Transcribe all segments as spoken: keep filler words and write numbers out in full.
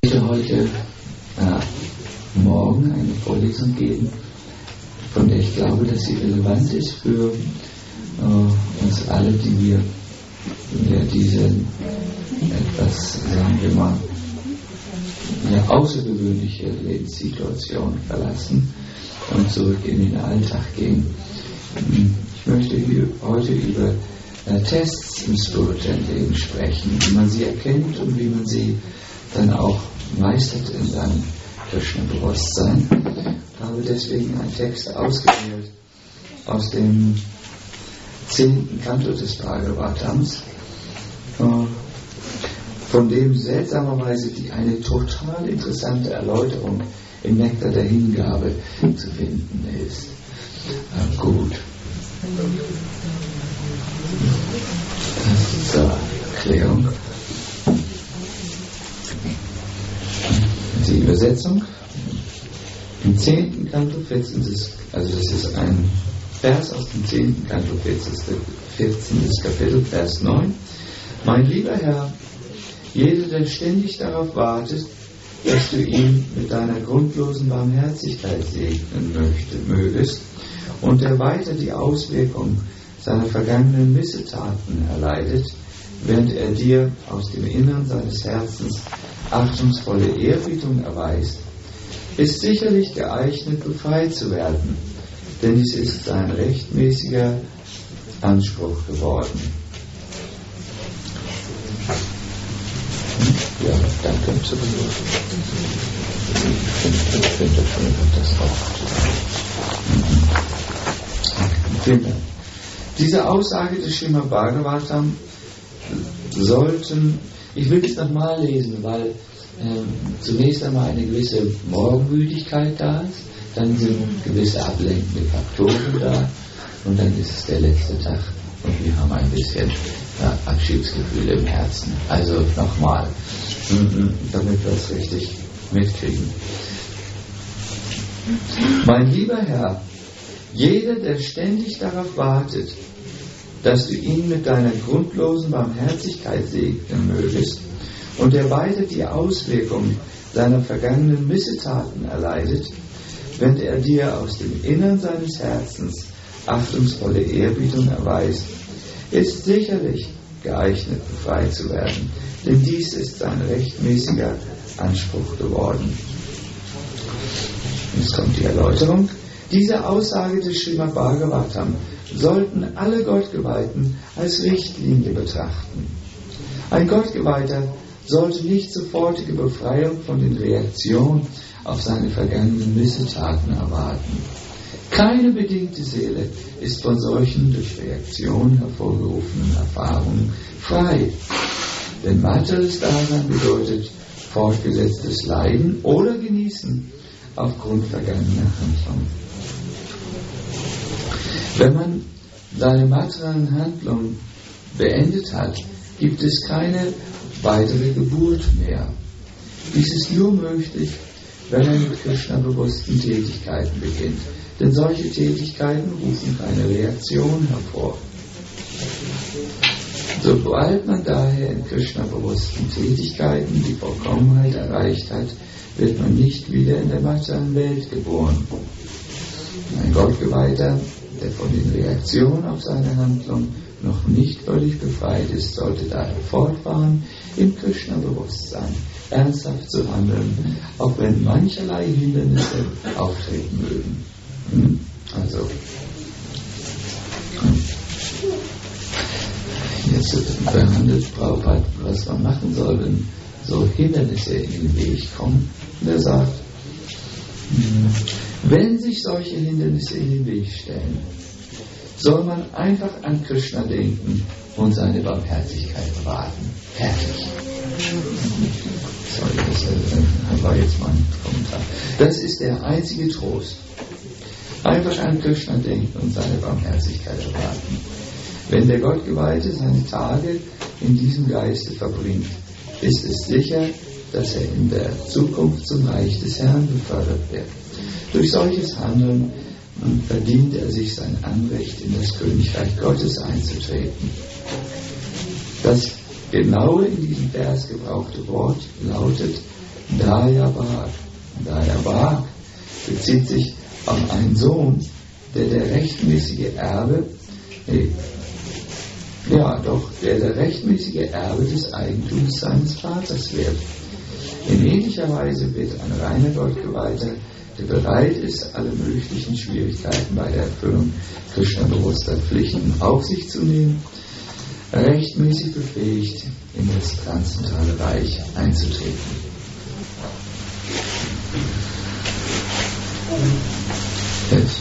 Ich möchte heute äh, morgen eine Vorlesung geben, von der ich glaube, dass sie relevant ist für äh, uns alle, die wir, die wir diese etwas, sagen wir mal, eine außergewöhnliche Lebenssituation verlassen und zurück in den Alltag gehen. Ich möchte hier heute über äh, Tests im spirituellen Leben sprechen, wie man sie erkennt und wie man sie dann auch meistert in seinem Krishna-Bewusstsein. Ich habe deswegen einen Text ausgewählt aus dem zehnten Kanto des Bhagavatams, äh, von dem seltsamerweise die eine total interessante Erläuterung im Nektar der Hingabe zu finden ist. Äh, gut. Das ist zur Erklärung. Die Übersetzung im zehnten Kanto, vierzehnten also das ist ein Vers aus dem zehnten Kanto, vierzehnten Kapitel, Vers neun. Mein lieber Herr, jeder, der ständig darauf wartet, dass du ihn mit deiner grundlosen Barmherzigkeit segnen möchte, mögest und der weiter die Auswirkung seiner vergangenen Missetaten erleidet, während er dir aus dem Innern seines Herzens achtungsvolle Ehrerbietung erweist, ist sicherlich geeignet, befreit zu werden, denn dies ist sein rechtmäßiger Anspruch geworden. Ja, danke. Ich finde schon, das auch. Vielen Dank. Diese Aussage des Srimad Bhagavatam sollten, ich will es nochmal lesen, weil ähm, zunächst einmal eine gewisse Morgenmüdigkeit da ist, dann sind gewisse ablenkende Faktoren da und dann ist es der letzte Tag und wir haben ein bisschen ja, Abschiedsgefühl im Herzen. Also nochmal, damit wir es richtig mitkriegen. Mein lieber Herr, jeder, der ständig darauf wartet, dass du ihn mit deiner grundlosen Barmherzigkeit segnen mögest und der weiter die Auswirkungen seiner vergangenen Missetaten erleidet, wenn er dir aus dem Innern seines Herzens achtungsvolle Ehrerbietung erweist, ist sicherlich geeignet, befreit zu werden, denn dies ist sein rechtmäßiger Anspruch geworden. Jetzt kommt die Erläuterung. Diese Aussage des Srimad Bhagavatam sollten alle Gottgeweihten als Richtlinie betrachten. Ein Gottgeweihter sollte nicht sofortige Befreiung von den Reaktionen auf seine vergangenen Missetaten erwarten. Keine bedingte Seele ist von solchen durch Reaktionen hervorgerufenen Erfahrungen frei. Denn materielles Dasein bedeutet fortgesetztes Leiden oder Genießen aufgrund vergangener Handlungen. Wenn man seine materiellen Handlungen beendet hat, gibt es keine weitere Geburt mehr. Dies ist nur möglich, wenn man mit Krishna-bewussten Tätigkeiten beginnt, denn solche Tätigkeiten rufen keine Reaktion hervor. Sobald man daher in Krishna-bewussten Tätigkeiten die Vollkommenheit erreicht hat, wird man nicht wieder in der materiellen Welt geboren. Ein Gottgeweihter, der von den Reaktionen auf seine Handlung noch nicht völlig befreit ist, sollte daher fortfahren, im Krishna-Bewusstsein ernsthaft zu handeln, auch wenn mancherlei Hindernisse auftreten mögen. Hm? Also, jetzt behandelt Prabhupada, was man machen soll, wenn so Hindernisse in den Weg kommen. Und er sagt, wenn sich solche Hindernisse in den Weg stellen, soll man einfach an Krishna denken und seine Barmherzigkeit erwarten. Fertig. Sorry, das war jetzt mein Kommentar. Das ist der einzige Trost. Einfach an Krishna denken und seine Barmherzigkeit erwarten. Wenn der Gottgeweihte seine Tage in diesem Geiste verbringt, ist es sicher, dass er in der Zukunft zum Reich des Herrn befördert wird. Durch solches Handeln verdient er sich sein Anrecht, in das Königreich Gottes einzutreten. Das genaue in diesem Vers gebrauchte Wort lautet Dayabhag. Dayabhag bezieht sich auf einen Sohn, der der rechtmäßige Erbe, nee, ja doch, der der rechtmäßige Erbe des Eigentums seines Vaters wird. In ähnlicher Weise wird ein reiner Gottgeweihter, der bereit ist, alle möglichen Schwierigkeiten bei der Erfüllung Krishna-bewusster Pflichten auf sich zu nehmen, rechtmäßig befähigt, in das transzendentale Reich einzutreten. Jetzt.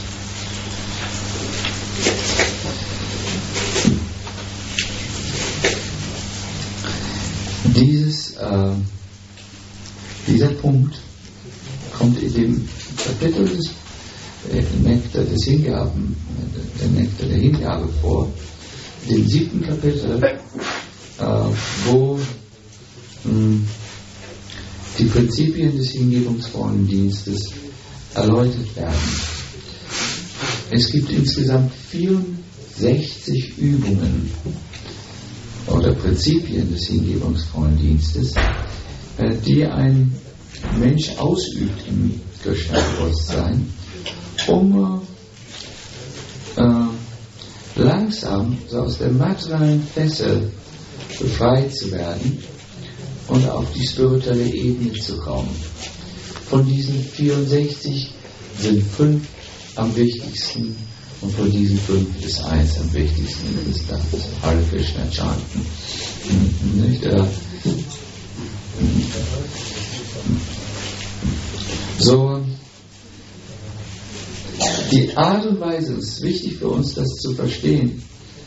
Dieses, äh, dieser Punkt kommt in dem Kapitel des äh, Nektar des Hingaben, der Nektar der Hingabe vor, dem siebten Kapitel, äh, wo mh, die Prinzipien des hingebungsvollen Dienstes erläutert werden. Es gibt insgesamt vierundsechzig Übungen oder Prinzipien des hingebungsvollen Dienstes, äh, die ein Mensch ausübt im Krishna-Bewusstsein, um äh, langsam so aus der materiellen Fessel befreit zu werden und auf die spirituelle Ebene zu kommen. Von diesen vierundsechzig sind fünf am wichtigsten und von diesen fünf ist eins am wichtigsten, das ist das Hare Krishna Chanten. Nicht? So, die Art und Weise, es ist wichtig für uns, das zu verstehen,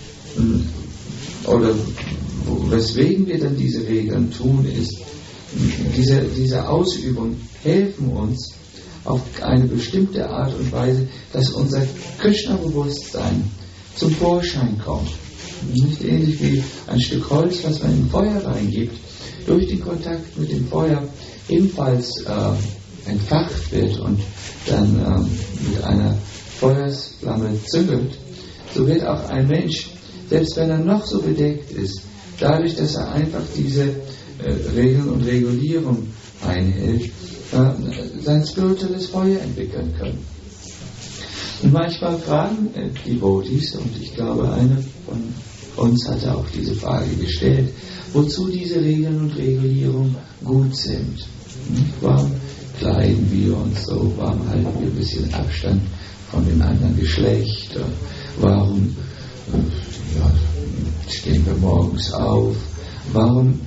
oder weswegen wir dann diese Regeln tun, ist, diese, diese Ausübung helfen uns auf eine bestimmte Art und Weise, dass unser Krishna-Bewusstsein zum Vorschein kommt. Nicht ähnlich wie ein Stück Holz, was man in Feuer reingibt, durch den Kontakt mit dem Feuer ebenfalls äh, entfacht wird und dann äh, mit einer Feuersflamme zündelt, so wird auch ein Mensch, selbst wenn er noch so bedeckt ist, dadurch, dass er einfach diese äh, Regeln und Regulierung einhält, äh, sein spirituelles Feuer entwickeln können. Und manchmal fragen äh, die Devotees, und ich glaube, eine von uns hatte auch diese Frage gestellt, wozu diese Regeln und Regulierung gut sind. Hm? Warum kleiden wir uns so? Warum halten wir ein bisschen Abstand von dem anderen Geschlecht? Warum äh, ja, stehen wir morgens auf? Warum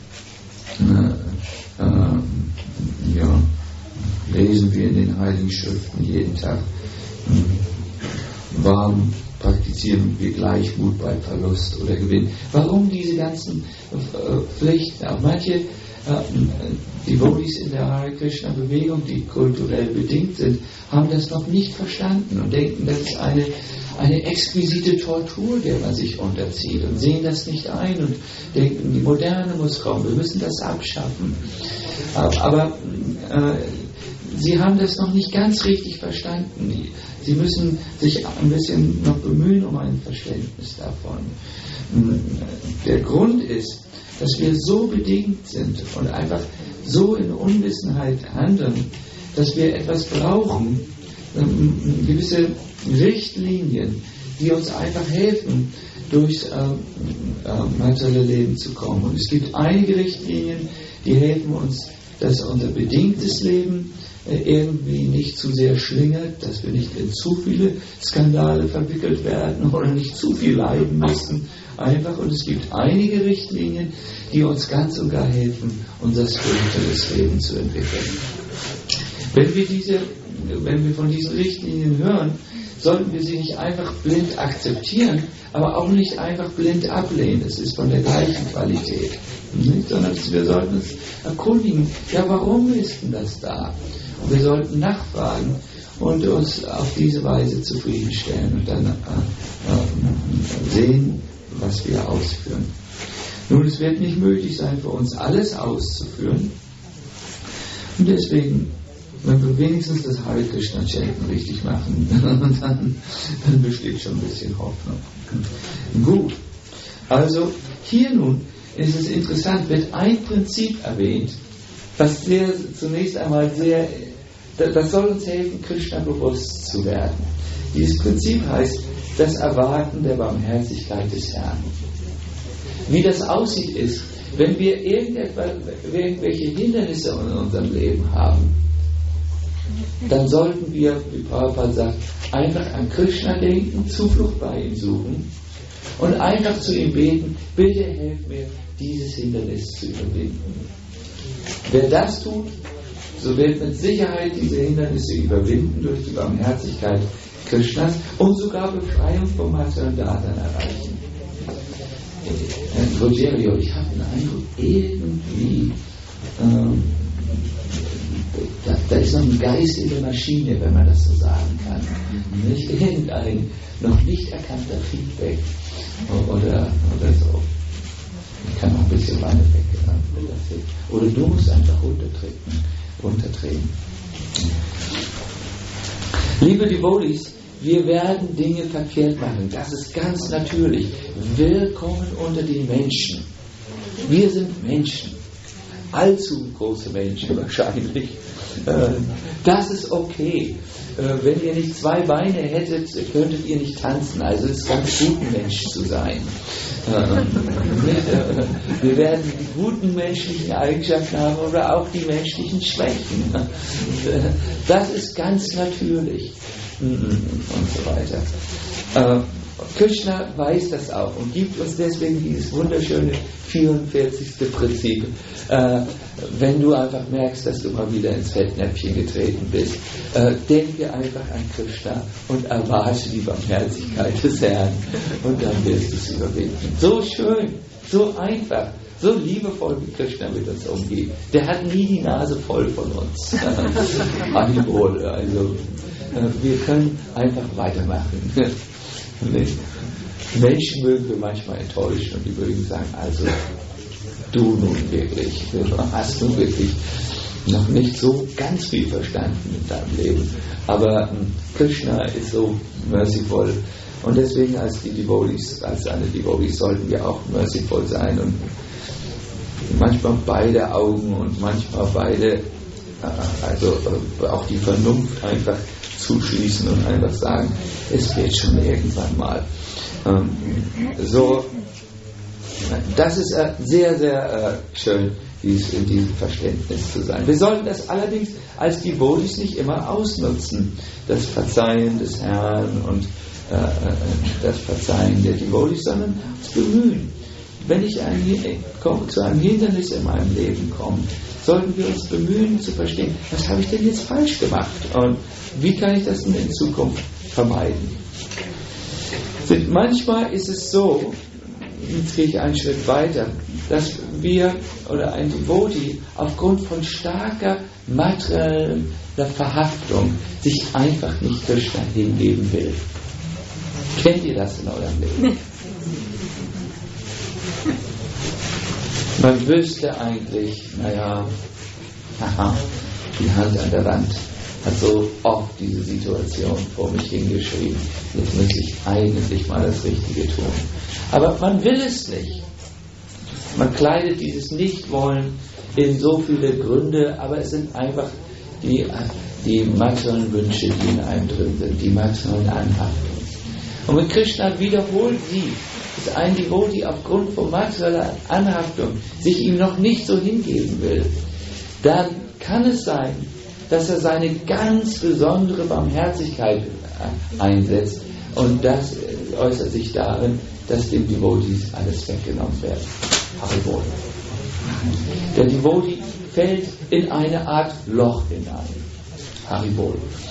äh, äh, ja, lesen wir in den Heiligen Schriften jeden Tag? Hm? Warum praktizieren wir Gleichmut bei Verlust oder Gewinn? Warum diese ganzen äh, Pflichten? Auch manche äh, Devotees in der Hare Krishna Bewegung, die kulturell bedingt sind, haben das noch nicht verstanden und denken, das ist eine, eine exquisite Tortur, der man sich unterzieht, und sehen das nicht ein und denken, die Moderne muss kommen, wir müssen das abschaffen. Aber, aber äh, sie haben das noch nicht ganz richtig verstanden. Sie müssen sich ein bisschen noch bemühen um ein Verständnis davon. Der Grund ist, dass wir so bedingt sind und einfach so in Unwissenheit handeln, dass wir etwas brauchen, gewisse Richtlinien, die uns einfach helfen, durchs äh, äh, materielle Leben zu kommen. Und es gibt einige Richtlinien, die helfen uns, dass unser bedingtes Leben irgendwie nicht zu sehr schlingert, dass wir nicht in zu viele Skandale verwickelt werden oder nicht zu viel leiden müssen. Einfach, und es gibt einige Richtlinien, die uns ganz und gar helfen, unser spirituelles Leben zu entwickeln. Wenn wir, diese, wenn wir von diesen Richtlinien hören, sollten wir sie nicht einfach blind akzeptieren, aber auch nicht einfach blind ablehnen. Es ist von der gleichen Qualität. Nicht? Sondern wir sollten uns erkundigen, ja, warum ist denn das da? Und wir sollten nachfragen und uns auf diese Weise zufriedenstellen und dann äh, äh, sehen, was wir ausführen. Nun, es wird nicht möglich sein, für uns alles auszuführen. Und deswegen, wenn wir wenigstens das Hare Krishna Chanten richtig machen, dann, dann besteht schon ein bisschen Hoffnung. Gut, also hier nun ist es interessant, wird ein Prinzip erwähnt, was sehr, zunächst einmal sehr, das soll uns helfen, Krishna bewusst zu werden. Dieses Prinzip heißt, das Erwarten der Barmherzigkeit des Herrn. Wie das aussieht ist, wenn wir irgendwelche Hindernisse in unserem Leben haben, dann sollten wir, wie Prabhupada sagt, einfach an Krishna denken, Zuflucht bei ihm suchen und einfach zu ihm beten, bitte hilf mir, dieses Hindernis zu überwinden. Wer das tut, so wird mit Sicherheit diese Hindernisse überwinden durch die Barmherzigkeit Krishnas und sogar Befreiung vom materiellen Dasein erreichen. Äh, Rogerio, ich habe den Eindruck, irgendwie ähm, da, da ist noch ein Geist in der Maschine, wenn man das so sagen kann. Nicht irgendein noch nicht erkannter Feedback oder, oder so. Ich kann auch ein bisschen Weine weg. Oder du musst einfach runtertreten. runtertreten. Liebe Devotees, wir werden Dinge verkehrt machen. Das ist ganz natürlich. Willkommen unter den Menschen. Wir sind Menschen. Allzu große Menschen wahrscheinlich. Das ist okay. Wenn ihr nicht zwei Beine hättet, könntet ihr nicht tanzen. Also es ist ganz gut, ein Mensch zu sein. Wir werden die guten menschlichen Eigenschaften haben oder auch die menschlichen Schwächen. Das ist ganz natürlich. Und so weiter. Krishna weiß das auch und gibt uns deswegen dieses wunderschöne vierundvierzigste Prinzip. Äh, wenn du einfach merkst, dass du mal wieder ins Fettnäpfchen getreten bist, äh, denke einfach an Krishna und erwarte die Barmherzigkeit des Herrn und dann wirst du es überwinden. So schön, so einfach, so liebevoll wie Krishna mit uns umgeht. Der hat nie die Nase voll von uns. Haribol, also äh, wir können einfach weitermachen. Menschen mögen wir manchmal enttäuschen und die mögen sagen, also du nun wirklich, hast du wirklich noch nicht so ganz viel verstanden in deinem Leben. Aber Krishna ist so merciful und deswegen als die Devotees, als seine Devotees sollten wir auch merciful sein und manchmal beide Augen und manchmal beide, also auch die Vernunft einfach zuschließen und einfach sagen, es wird schon irgendwann mal. Ähm, so, das ist äh, sehr, sehr äh, schön, dies, in diesem Verständnis zu sein. Wir sollten das allerdings als Devotees nicht immer ausnutzen, das Verzeihen des Herrn und äh, das Verzeihen der Devotees, sondern uns bemühen. Wenn ich ein, zu einem Hindernis in meinem Leben komme, sollten wir uns bemühen zu verstehen, was habe ich denn jetzt falsch gemacht und wie kann ich das denn in Zukunft vermeiden. Manchmal ist es so, jetzt gehe ich einen Schritt weiter, dass wir oder ein Devotee aufgrund von starker materieller Verhaftung sich einfach nicht Krishna hingeben will. Kennt ihr das in eurem Leben? Man wüsste eigentlich, naja, haha, die Hand an der Wand hat so oft diese Situation vor mich hingeschrieben. Jetzt müsste ich eigentlich mal das Richtige tun. Aber man will es nicht. Man kleidet dieses Nichtwollen in so viele Gründe, aber es sind einfach die, die materiellen Wünsche, die in einem drin sind, die materiellen Anhaftungen. Und wenn Krishna wiederholt sieht, dass ein Devotee aufgrund von materieller Anhaftung sich ihm noch nicht so hingeben will, dann kann es sein, dass er seine ganz besondere Barmherzigkeit einsetzt und das äußert sich darin, dass dem Devotees alles weggenommen wird. Haribol. Der Devotee fällt in eine Art Loch hinein. Haribol.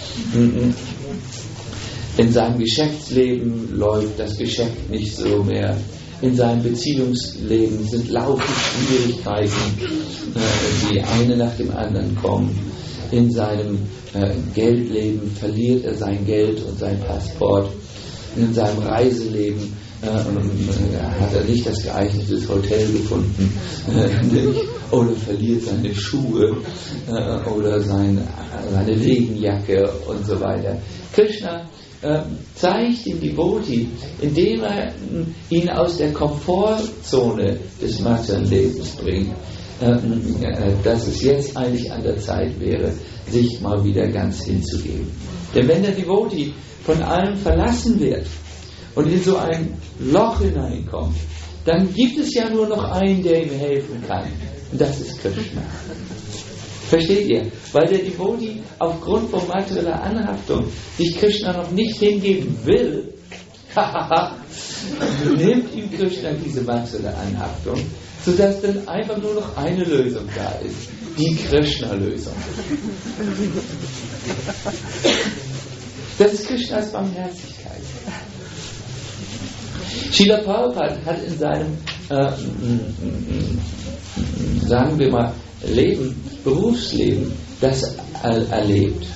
In seinem Geschäftsleben läuft das Geschäft nicht so mehr. In seinem Beziehungsleben sind laufend Schwierigkeiten, die eine nach dem anderen kommen. In seinem äh, Geldleben verliert er sein Geld und sein Passport. In seinem Reiseleben äh, äh, hat er nicht das geeignete Hotel gefunden äh, oder verliert seine Schuhe äh, oder sein, seine Regenjacke und so weiter. Krishna äh, zeigt dem Devotee, indem er ihn aus der Komfortzone des materiellen Lebens bringt, dass es jetzt eigentlich an der Zeit wäre, sich mal wieder ganz hinzugeben. Denn wenn der Devotee von allem verlassen wird und in so ein Loch hineinkommt, dann gibt es ja nur noch einen, der ihm helfen kann. Und das ist Krishna. Versteht ihr? Weil der Devotee aufgrund von materieller Anhaftung sich Krishna noch nicht hingeben will, nimmt ihm Krishna diese materielle Anhaftung, sodass dann einfach nur noch eine Lösung da ist. Die Krishna-Lösung. Das ist Krishnas Barmherzigkeit. Srila Prabhupada hat in seinem, äh, sagen wir mal, Leben, Berufsleben, das er- erlebt.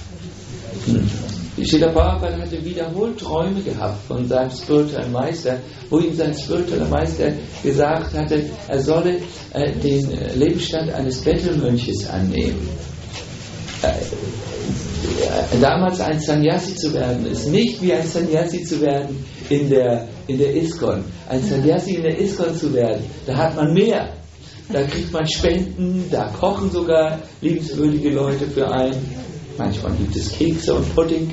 Srila Prabhupada hatte wiederholt Träume gehabt von seinem spirituellen Meister, wo ihm sein spiritueller Meister gesagt hatte, er solle äh, den Lebensstand eines Bettelmönches annehmen. Äh, damals ein Sannyasi zu werden, ist nicht wie ein Sannyasi zu werden in der, in der ISKCON. Ein Sannyasi in der ISKCON zu werden, da hat man mehr. Da kriegt man Spenden, da kochen sogar liebenswürdige Leute für einen. Manchmal gibt es Kekse und Pudding.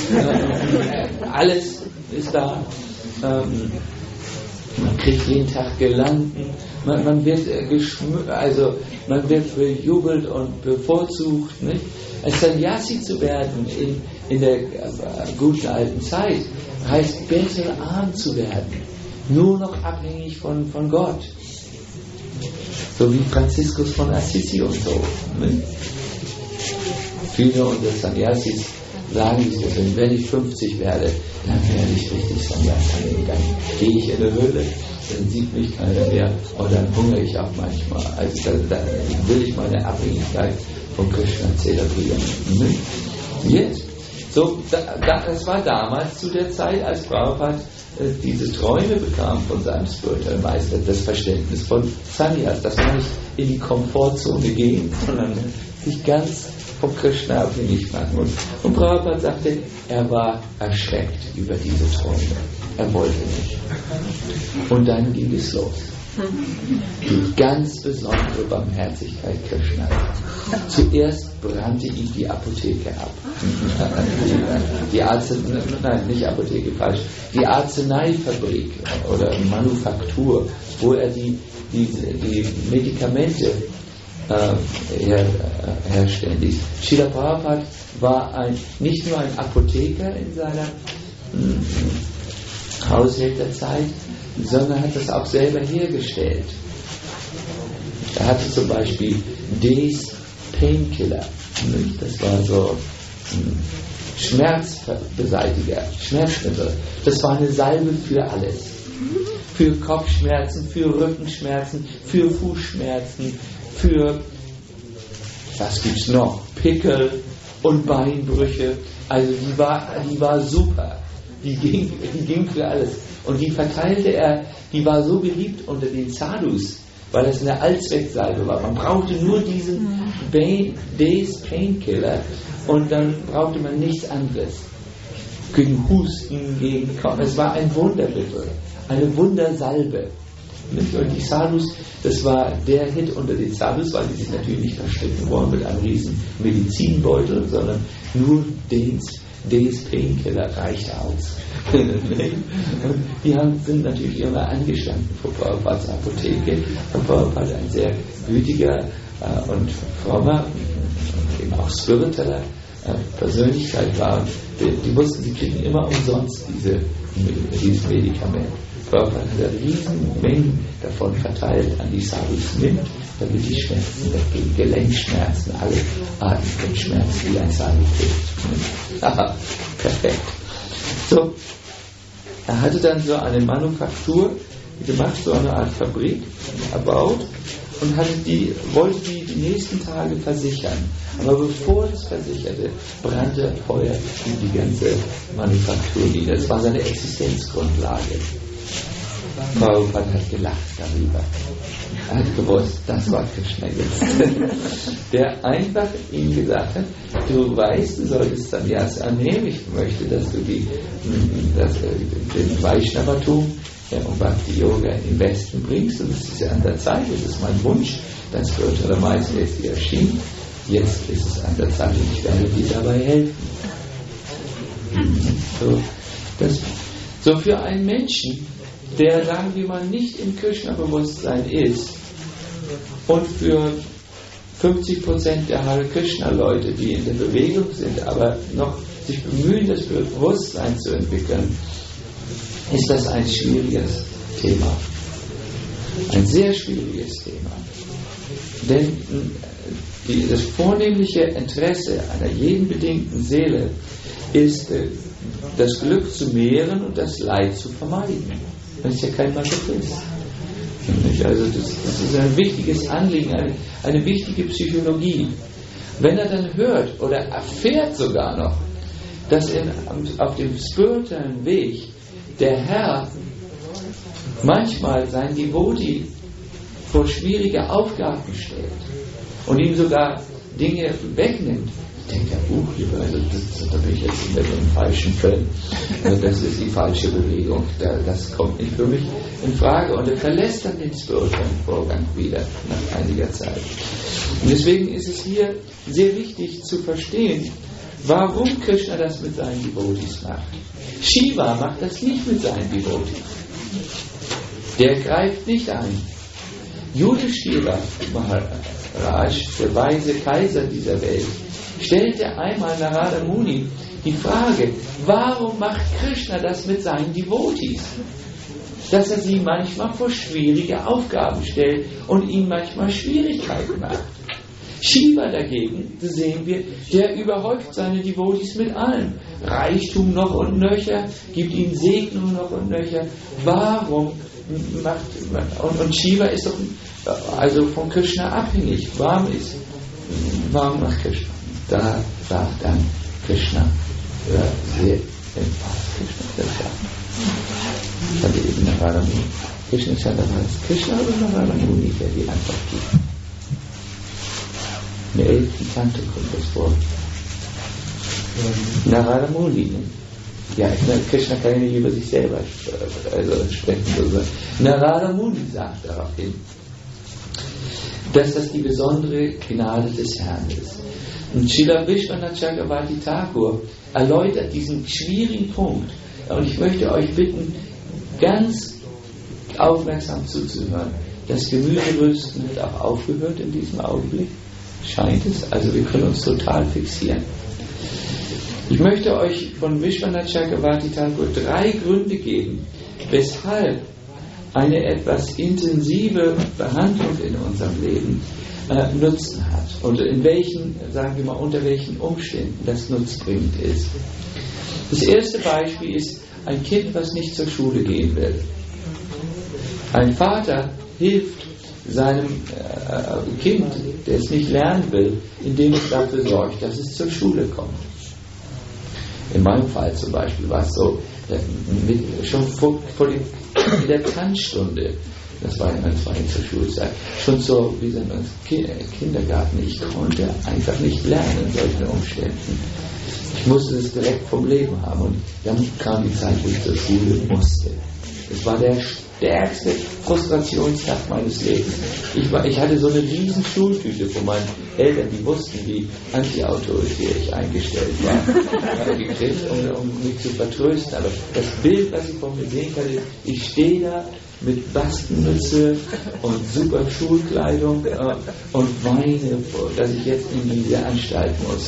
Ähm, alles ist da. Ähm, man kriegt jeden Tag Girlanden. Man, man wird äh, geschmückt, also man wird bejubelt und bevorzugt. Nicht? Als Sannyasi zu werden in, in der äh, guten alten Zeit heißt bettelarm zu werden. Nur noch abhängig von, von Gott. So wie Franziskus von Assisi und so. Nicht? Viele unter Sannyasis sagen sich das, wenn ich fünfzig werde, dann werde ich richtig Sannyasi. Dann gehe ich in eine Höhle, dann sieht mich keiner mehr und dann hungere ich auch manchmal. Also dann, dann will ich meine Abhängigkeit von Krishna zelebrieren. Jetzt. So, da, da, das war damals zu der Zeit, als Prabhupada äh, diese Träume bekam von seinem spirituellen Meister, das Verständnis von Sannyas, dass man nicht in die Komfortzone gehen, sondern sich ganz von Krishna abhängig machen muss. Und Prabhupada sagte, er war erschreckt über diese Träume. Er wollte nicht. Und dann ging es los. Die ganz besondere Barmherzigkeit Krishna. Zuerst brannte ihm die Apotheke ab. Die Arznei, nein, nicht Apotheke, falsch. Die Arzneifabrik oder Manufaktur, wo er die, die, die Medikamente äh, her, äh, herstellen ließ. Srila Prabhupada war ein, nicht nur ein Apotheker in seiner äh, Haushälterzeit, sondern hat das auch selber hergestellt. Er hatte zum Beispiel Days Painkiller. Das war so ein Schmerzbeseitiger, Schmerzmittel. Das war eine Salbe für alles. Für Kopfschmerzen, für Rückenschmerzen, für Fußschmerzen, für, was gibt's noch? Pickel und Beinbrüche. Also die war, die war super. Die ging, die ging für alles. Und die verteilte er, die war so beliebt unter den Sadhus, weil es eine Allzwecksalbe war. Man brauchte nur diesen Days Painkiller und dann brauchte man nichts anderes. Gegen Husten, gegen Kopf. Es war ein Wundermittel, eine Wundersalbe. Und die Sadhus, das war der Hit unter den Sadhus, weil die sich natürlich nicht verstecken wollen mit einem riesen Medizinbeutel, sondern nur den Days Painkiller reicht aus. Und die haben, sind natürlich immer angestanden vor Prabhupads Apotheke. Und Prabhupada ein sehr gütiger äh, und frommer, eben auch spiritueller äh, Persönlichkeit war. Die, die wussten, sie kriegen immer umsonst diese, dieses Medikament. Prabhupada hat riesen Mengen davon verteilt an die Sadhus nimmt, damit die Schmerzen weggehen. Gelenkschmerzen, alle Arten von Schmerzen, die ein Sadhu kriegt. Aha, perfekt. So, er hatte dann so eine Manufaktur gemacht, so eine Art Fabrik erbaut und hatte die, wollte die die nächsten Tage versichern. Aber bevor es versicherte, brannte Feuer in die ganze Manufaktur nieder. Das war seine Existenzgrundlage. Prabhupada hat gelacht darüber. Er hat gewusst, das war Krishna jetzt. Der einfach ihm gesagt hat, du weißt, du solltest Sannyas annehmen, ich möchte, dass du die, das, den Vaishnavatum und Bhakti Yoga in den Westen bringst, und das ist ja an der Zeit, das ist mein Wunsch, das spirituelle Meister ist dir erschienen, jetzt ist es an der Zeit und ich werde dir dabei helfen. So, das, so für einen Menschen, der, sagen wir mal, nicht im Krishna-Bewusstsein ist, und für fünfzig Prozent der Hare Krishna-Leute, die in der Bewegung sind, aber noch sich bemühen, das Bewusstsein zu entwickeln, ist das ein schwieriges Thema. Ein sehr schwieriges Thema. Denn die, das vornehmliche Interesse einer jeden bedingten Seele ist, das Glück zu mehren und das Leid zu vermeiden. Das ist ja kein Masochist. Also das, das ist ein wichtiges Anliegen, eine, eine wichtige Psychologie. Wenn er dann hört oder erfährt sogar noch, dass in, auf dem spirituellen Weg der Herr manchmal sein Devotee vor schwierige Aufgaben stellt und ihm sogar Dinge wegnimmt, ich denke, uh, lieber, also das, da bin ich jetzt in dem falschen Film. Also das ist die falsche Bewegung. Das kommt nicht für mich in Frage. Und er verlässt dann den spirituellen Vorgang wieder nach einiger Zeit. Und deswegen ist es hier sehr wichtig zu verstehen, warum Krishna das mit seinen Devotees macht. Shiva macht das nicht mit seinen Devotees. Der greift nicht ein. Yudhishthira Maharaj, der weise Kaiser dieser Welt, stellte einmal Narada Muni die Frage, warum macht Krishna das mit seinen Devotees? Dass er sie manchmal vor schwierige Aufgaben stellt und ihnen manchmal Schwierigkeiten macht. Shiva dagegen, das sehen wir, der überhäuft seine Devotees mit allem. Reichtum noch und nöcher, gibt ihnen Segnung noch und nöcher. Warum macht, und, und Shiva ist doch also von Krishna abhängig. Warum ist, warum macht Krishna? Da sagt dann Krishna, ja, sehr empathisch, Krishna, das sagt. Ich hatte eben Narada Muni. Krishna ist ja dabei. Krishna oder Narada Muni, der die Antwort gibt. In der elften Tante kommt das vor. Narada Muni. Ja, Krishna kann ja nicht über sich selber also sprechen. Also Narada Muni sagt daraufhin, dass das die besondere Gnade des Herrn ist. Und Srila Vishwanath Chakravarti Thakur erläutert diesen schwierigen Punkt. Und ich möchte euch bitten, ganz aufmerksam zuzuhören. Das Gemüserüsten hat auch aufgehört in diesem Augenblick. Scheint es. Also wir können uns total fixieren. Ich möchte euch von Vishwanath Chakravarti Thakur drei Gründe geben, weshalb eine etwas intensive Behandlung in unserem Leben äh, Nutzen hat und in welchen, sagen wir mal, unter welchen Umständen das nutzbringend ist. Das erste Beispiel ist ein Kind, was nicht zur Schule gehen will. Ein Vater hilft seinem äh, Kind, der es nicht lernen will, indem es dafür sorgt, dass es zur Schule kommt. In meinem Fall zum Beispiel war es so, mit, schon vor, vor dem, in der Tanzstunde, das war immer zwei zur Schulzeit, schon so wie sagt man, Kindergarten, ich konnte einfach nicht lernen in solchen Umständen. Ich musste es direkt vom Leben haben und dann kam die Zeit, wo ich zur Schule musste. Es war der stärkste Frustrationstag meines Lebens. Ich, war, ich hatte so eine riesen Schultüte von meinen Eltern, die wussten, wie antiautoritär ich eingestellt war, gekriegt, um, um mich zu vertrösten. Aber das Bild, was ich von mir sehen kann, ist, ich stehe da mit Bastenmütze und super Schulkleidung äh, und weine, dass ich jetzt in diese Anstalt muss.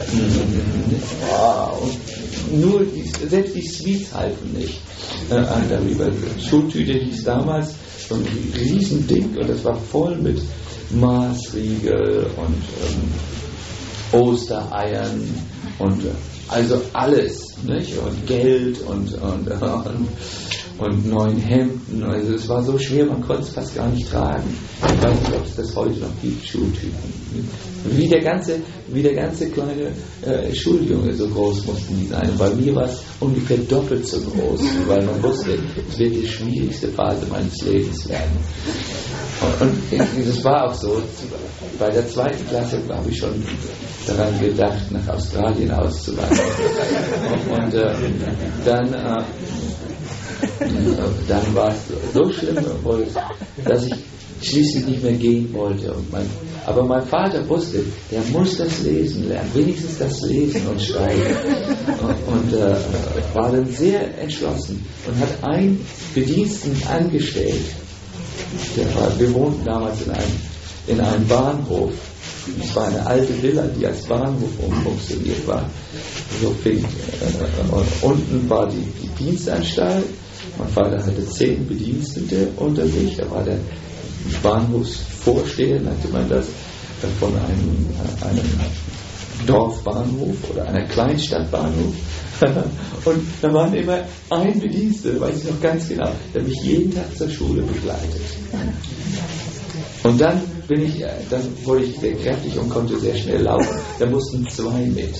Wow. Und nur die, selbst die Sweets halten nicht äh, an darüber. Schultüte hieß damals so ein Riesending und das war voll mit Maßriegel und ähm, Ostereiern und äh, also alles, nicht? Und Geld und, und, und, und neuen Hemden. Also es war so schwer, man konnte es fast gar nicht tragen. Ich weiß nicht, ob es das heute noch gibt, Schultypen. Wie der ganze, wie der ganze kleine äh, Schuljunge, so groß mussten die sein. Und bei mir war es ungefähr doppelt so groß, weil man wusste, es wird die schwierigste Phase meines Lebens werden. Und, und das war auch so. Bei der zweiten Klasse habe ich schon daran gedacht, nach Australien auszuwandern. Und äh, dann, äh, dann war es so schlimm, dass ich schließlich nicht mehr gehen wollte. Und mein, aber mein Vater wusste, der muss das Lesen lernen, wenigstens das Lesen und Schreiben. Und, und äh, war dann sehr entschlossen und hat einen Bediensteten angestellt. Der war, wir wohnten damals in einem, in einem Bahnhof. Es war eine alte Villa, die als Bahnhof umfunktioniert war. So fing, äh, und unten war die, die Dienstanstalt. Mein Vater hatte zehn Bedienstete unter sich. Er war der Bahnhofsvorsteher, nannte man das, von einem, einem Dorfbahnhof oder einer Kleinstadtbahnhof. Und da waren immer ein Bediensteter, weiß ich noch ganz genau, der mich jeden Tag zur Schule begleitet. Und dann bin ich, dann wurde ich sehr kräftig und konnte sehr schnell laufen. Da mussten zwei mit.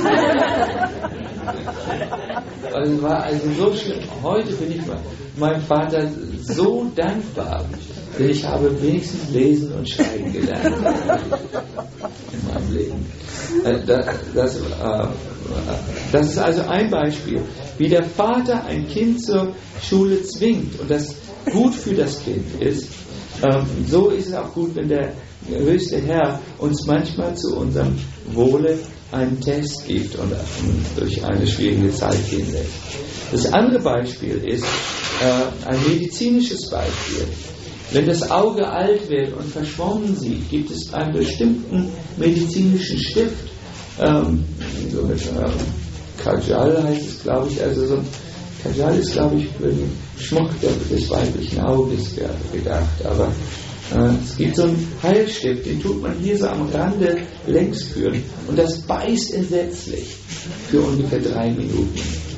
Also war also so schlimm. Heute bin ich meinem Vater so dankbar, denn ich habe wenigstens lesen und schreiben gelernt in meinem Leben. Das, das, das ist also ein Beispiel, wie der Vater ein Kind zur Schule zwingt und das gut für das Kind ist. So ist es auch gut, wenn der höchste Herr uns manchmal zu unserem Wohle einen Test gibt und durch eine schwierige Zeit gehen lässt. Das andere Beispiel ist äh, ein medizinisches Beispiel. Wenn das Auge alt wird und verschwommen sieht, gibt es einen bestimmten medizinischen Stift, ähm, so mit ähm, Kajal heißt es, glaube ich, also so ein Kajal ist, glaube ich, für den Schmuck des weiblichen Auges gedacht, aber äh, es gibt so einen Heilstift, den tut man hier so am Rande längs führen und das beißt entsetzlich für ungefähr drei Minuten.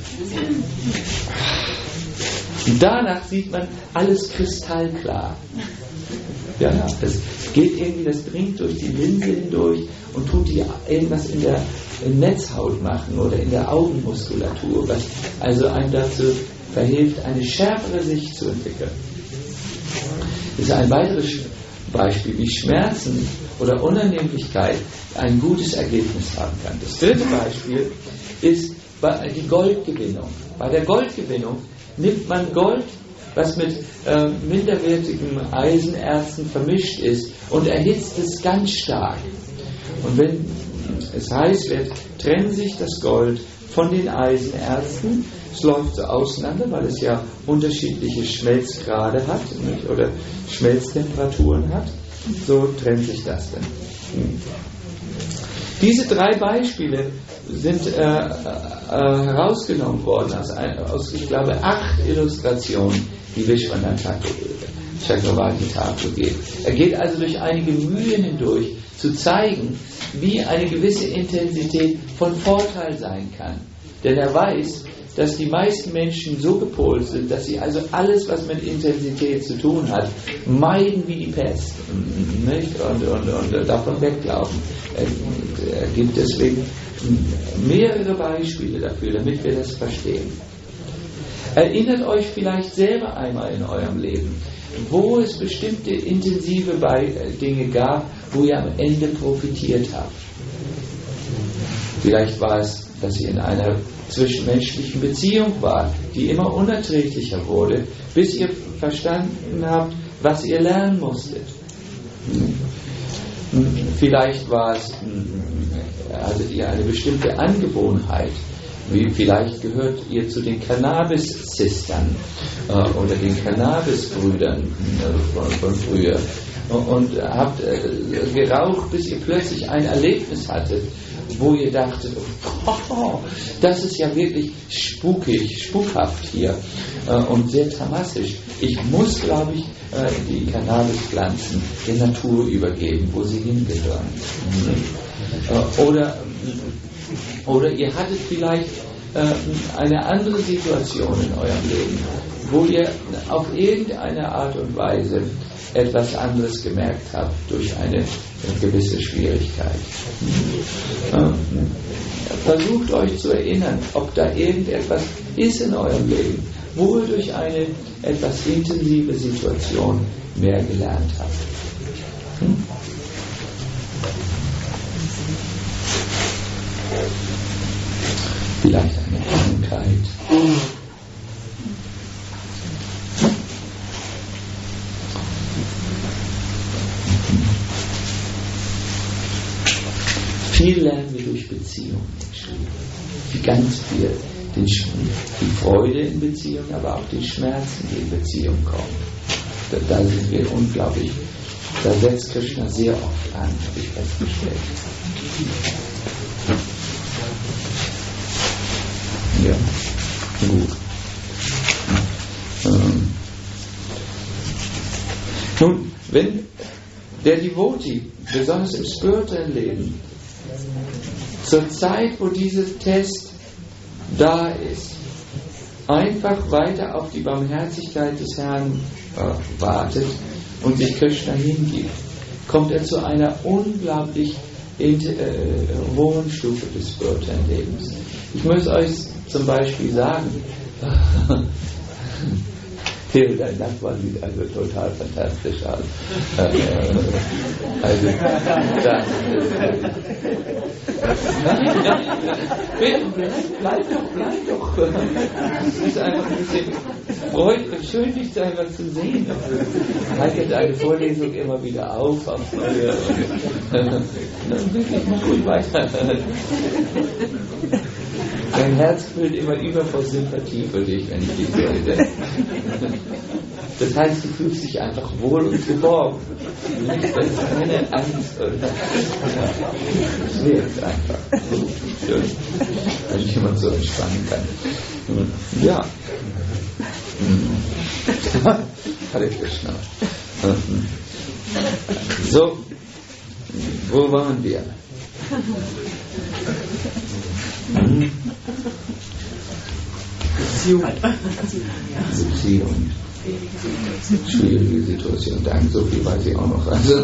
Und danach sieht man alles kristallklar. Ja, ja, das geht irgendwie, das dringt durch die Linse hindurch und tut die irgendwas in der in Netzhaut machen oder in der Augenmuskulatur, was also einem dazu verhilft, eine schärfere Sicht zu entwickeln. Das ist ein weiteres Beispiel, wie Schmerzen oder Unannehmlichkeit ein gutes Ergebnis haben kann. Das dritte Beispiel ist die Goldgewinnung. Bei der Goldgewinnung nimmt man Gold, was mit äh, minderwertigem Eisenerzen vermischt ist, und erhitzt es ganz stark. Und wenn es heiß wird, trennt sich das Gold von den Eisenerzen. Es läuft so auseinander, weil es ja unterschiedliche Schmelzgrade hat, nicht? Oder Schmelztemperaturen hat. So trennt sich das dann. Diese drei Beispiele sind äh, äh, herausgenommen worden aus, ein, aus, ich glaube, acht Illustrationen, die Vishwanath Chakravarti Thakur gibt. Er geht also durch einige Mühen hindurch, zu zeigen, wie eine gewisse Intensität von Vorteil sein kann. Denn er weiß, dass die meisten Menschen so gepolt sind, dass sie also alles, was mit Intensität zu tun hat, meiden wie die Pest, nicht? Und, und, und davon weglaufen. Er, er gibt deswegen mehrere Beispiele dafür, damit wir das verstehen. Erinnert euch vielleicht selber einmal in eurem Leben, wo es bestimmte intensive Dinge gab, wo ihr am Ende profitiert habt. Vielleicht war es, dass ihr in einer zwischenmenschlichen Beziehung wart, die immer unerträglicher wurde, bis ihr verstanden habt, was ihr lernen musstet. Vielleicht war es, hattet ihr eine bestimmte Angewohnheit, wie vielleicht gehört ihr zu den Cannabis-Sistern äh, oder den Cannabis-Brüdern äh, von, von früher und habt äh, geraucht, bis ihr plötzlich ein Erlebnis hattet, wo ihr dachtet, oh, das ist ja wirklich spukig, spukhaft hier äh, und sehr tamassisch. Ich muss, glaube ich, äh, die Cannabispflanzen der Natur übergeben, wo sie hingehören. Mhm. Äh, oder, oder ihr hattet vielleicht äh, eine andere Situation in eurem Leben, wo ihr auf irgendeine Art und Weise etwas anderes gemerkt habt durch eine gewisse Schwierigkeit. Äh, versucht euch zu erinnern, ob da irgendetwas ist in eurem Leben, wo ihr durch eine etwas intensive Situation mehr gelernt habt. Hm? Vielleicht eine Krankheit. Viel lernen wir durch Beziehungen. Wie ganz viel. Den, die Freude in Beziehungen, aber auch die Schmerzen, die in Beziehungen kommen. Da, da sind wir unglaublich. Da setzt Krishna sehr oft an, habe ich festgestellt. Ja, gut. Ähm. Nun, wenn der Devotee, besonders im spirituellen Leben, zur Zeit, wo dieser Test da ist, einfach weiter auf die Barmherzigkeit des Herrn äh, wartet und sich Krishna hingibt, kommt er zu einer unglaublich äh, hohen Stufe des spirituellen Lebens. Ich muss euch zum Beispiel sagen, Theo, dein Nachbar sieht also total fantastisch aus. Also, das nein, nein, bitte, bleib, bleib doch, bleib doch. Es ist einfach ein bisschen freudig, schön, dich einfach zu sehen. Haltet deine Vorlesung immer wieder auf, aufs Neue. Und wirklich, mach ruhig weiter. Mein Herz füllt immer über vor Sympathie für dich, wenn ich dich höre. Das heißt, du fühlst dich einfach wohl und geborgen. Das ist keine Angst. Oder? Das wirkt einfach. Schön, wenn ich jemand so entspannen kann. Ja. Hare Krishna. So, wo waren wir? Hm? Beziehung. Beziehung. Schwierige Situation. Danke, so viel weiß ich auch noch. Also,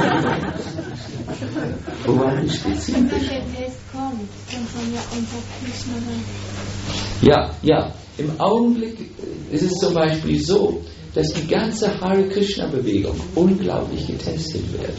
wo waren die spezifisch? Wenn der Test kommt, dann kommen wir unter Krishna. Ja, ja. Im Augenblick ist es zum Beispiel so, dass die ganze Hare Krishna Bewegung unglaublich getestet wird.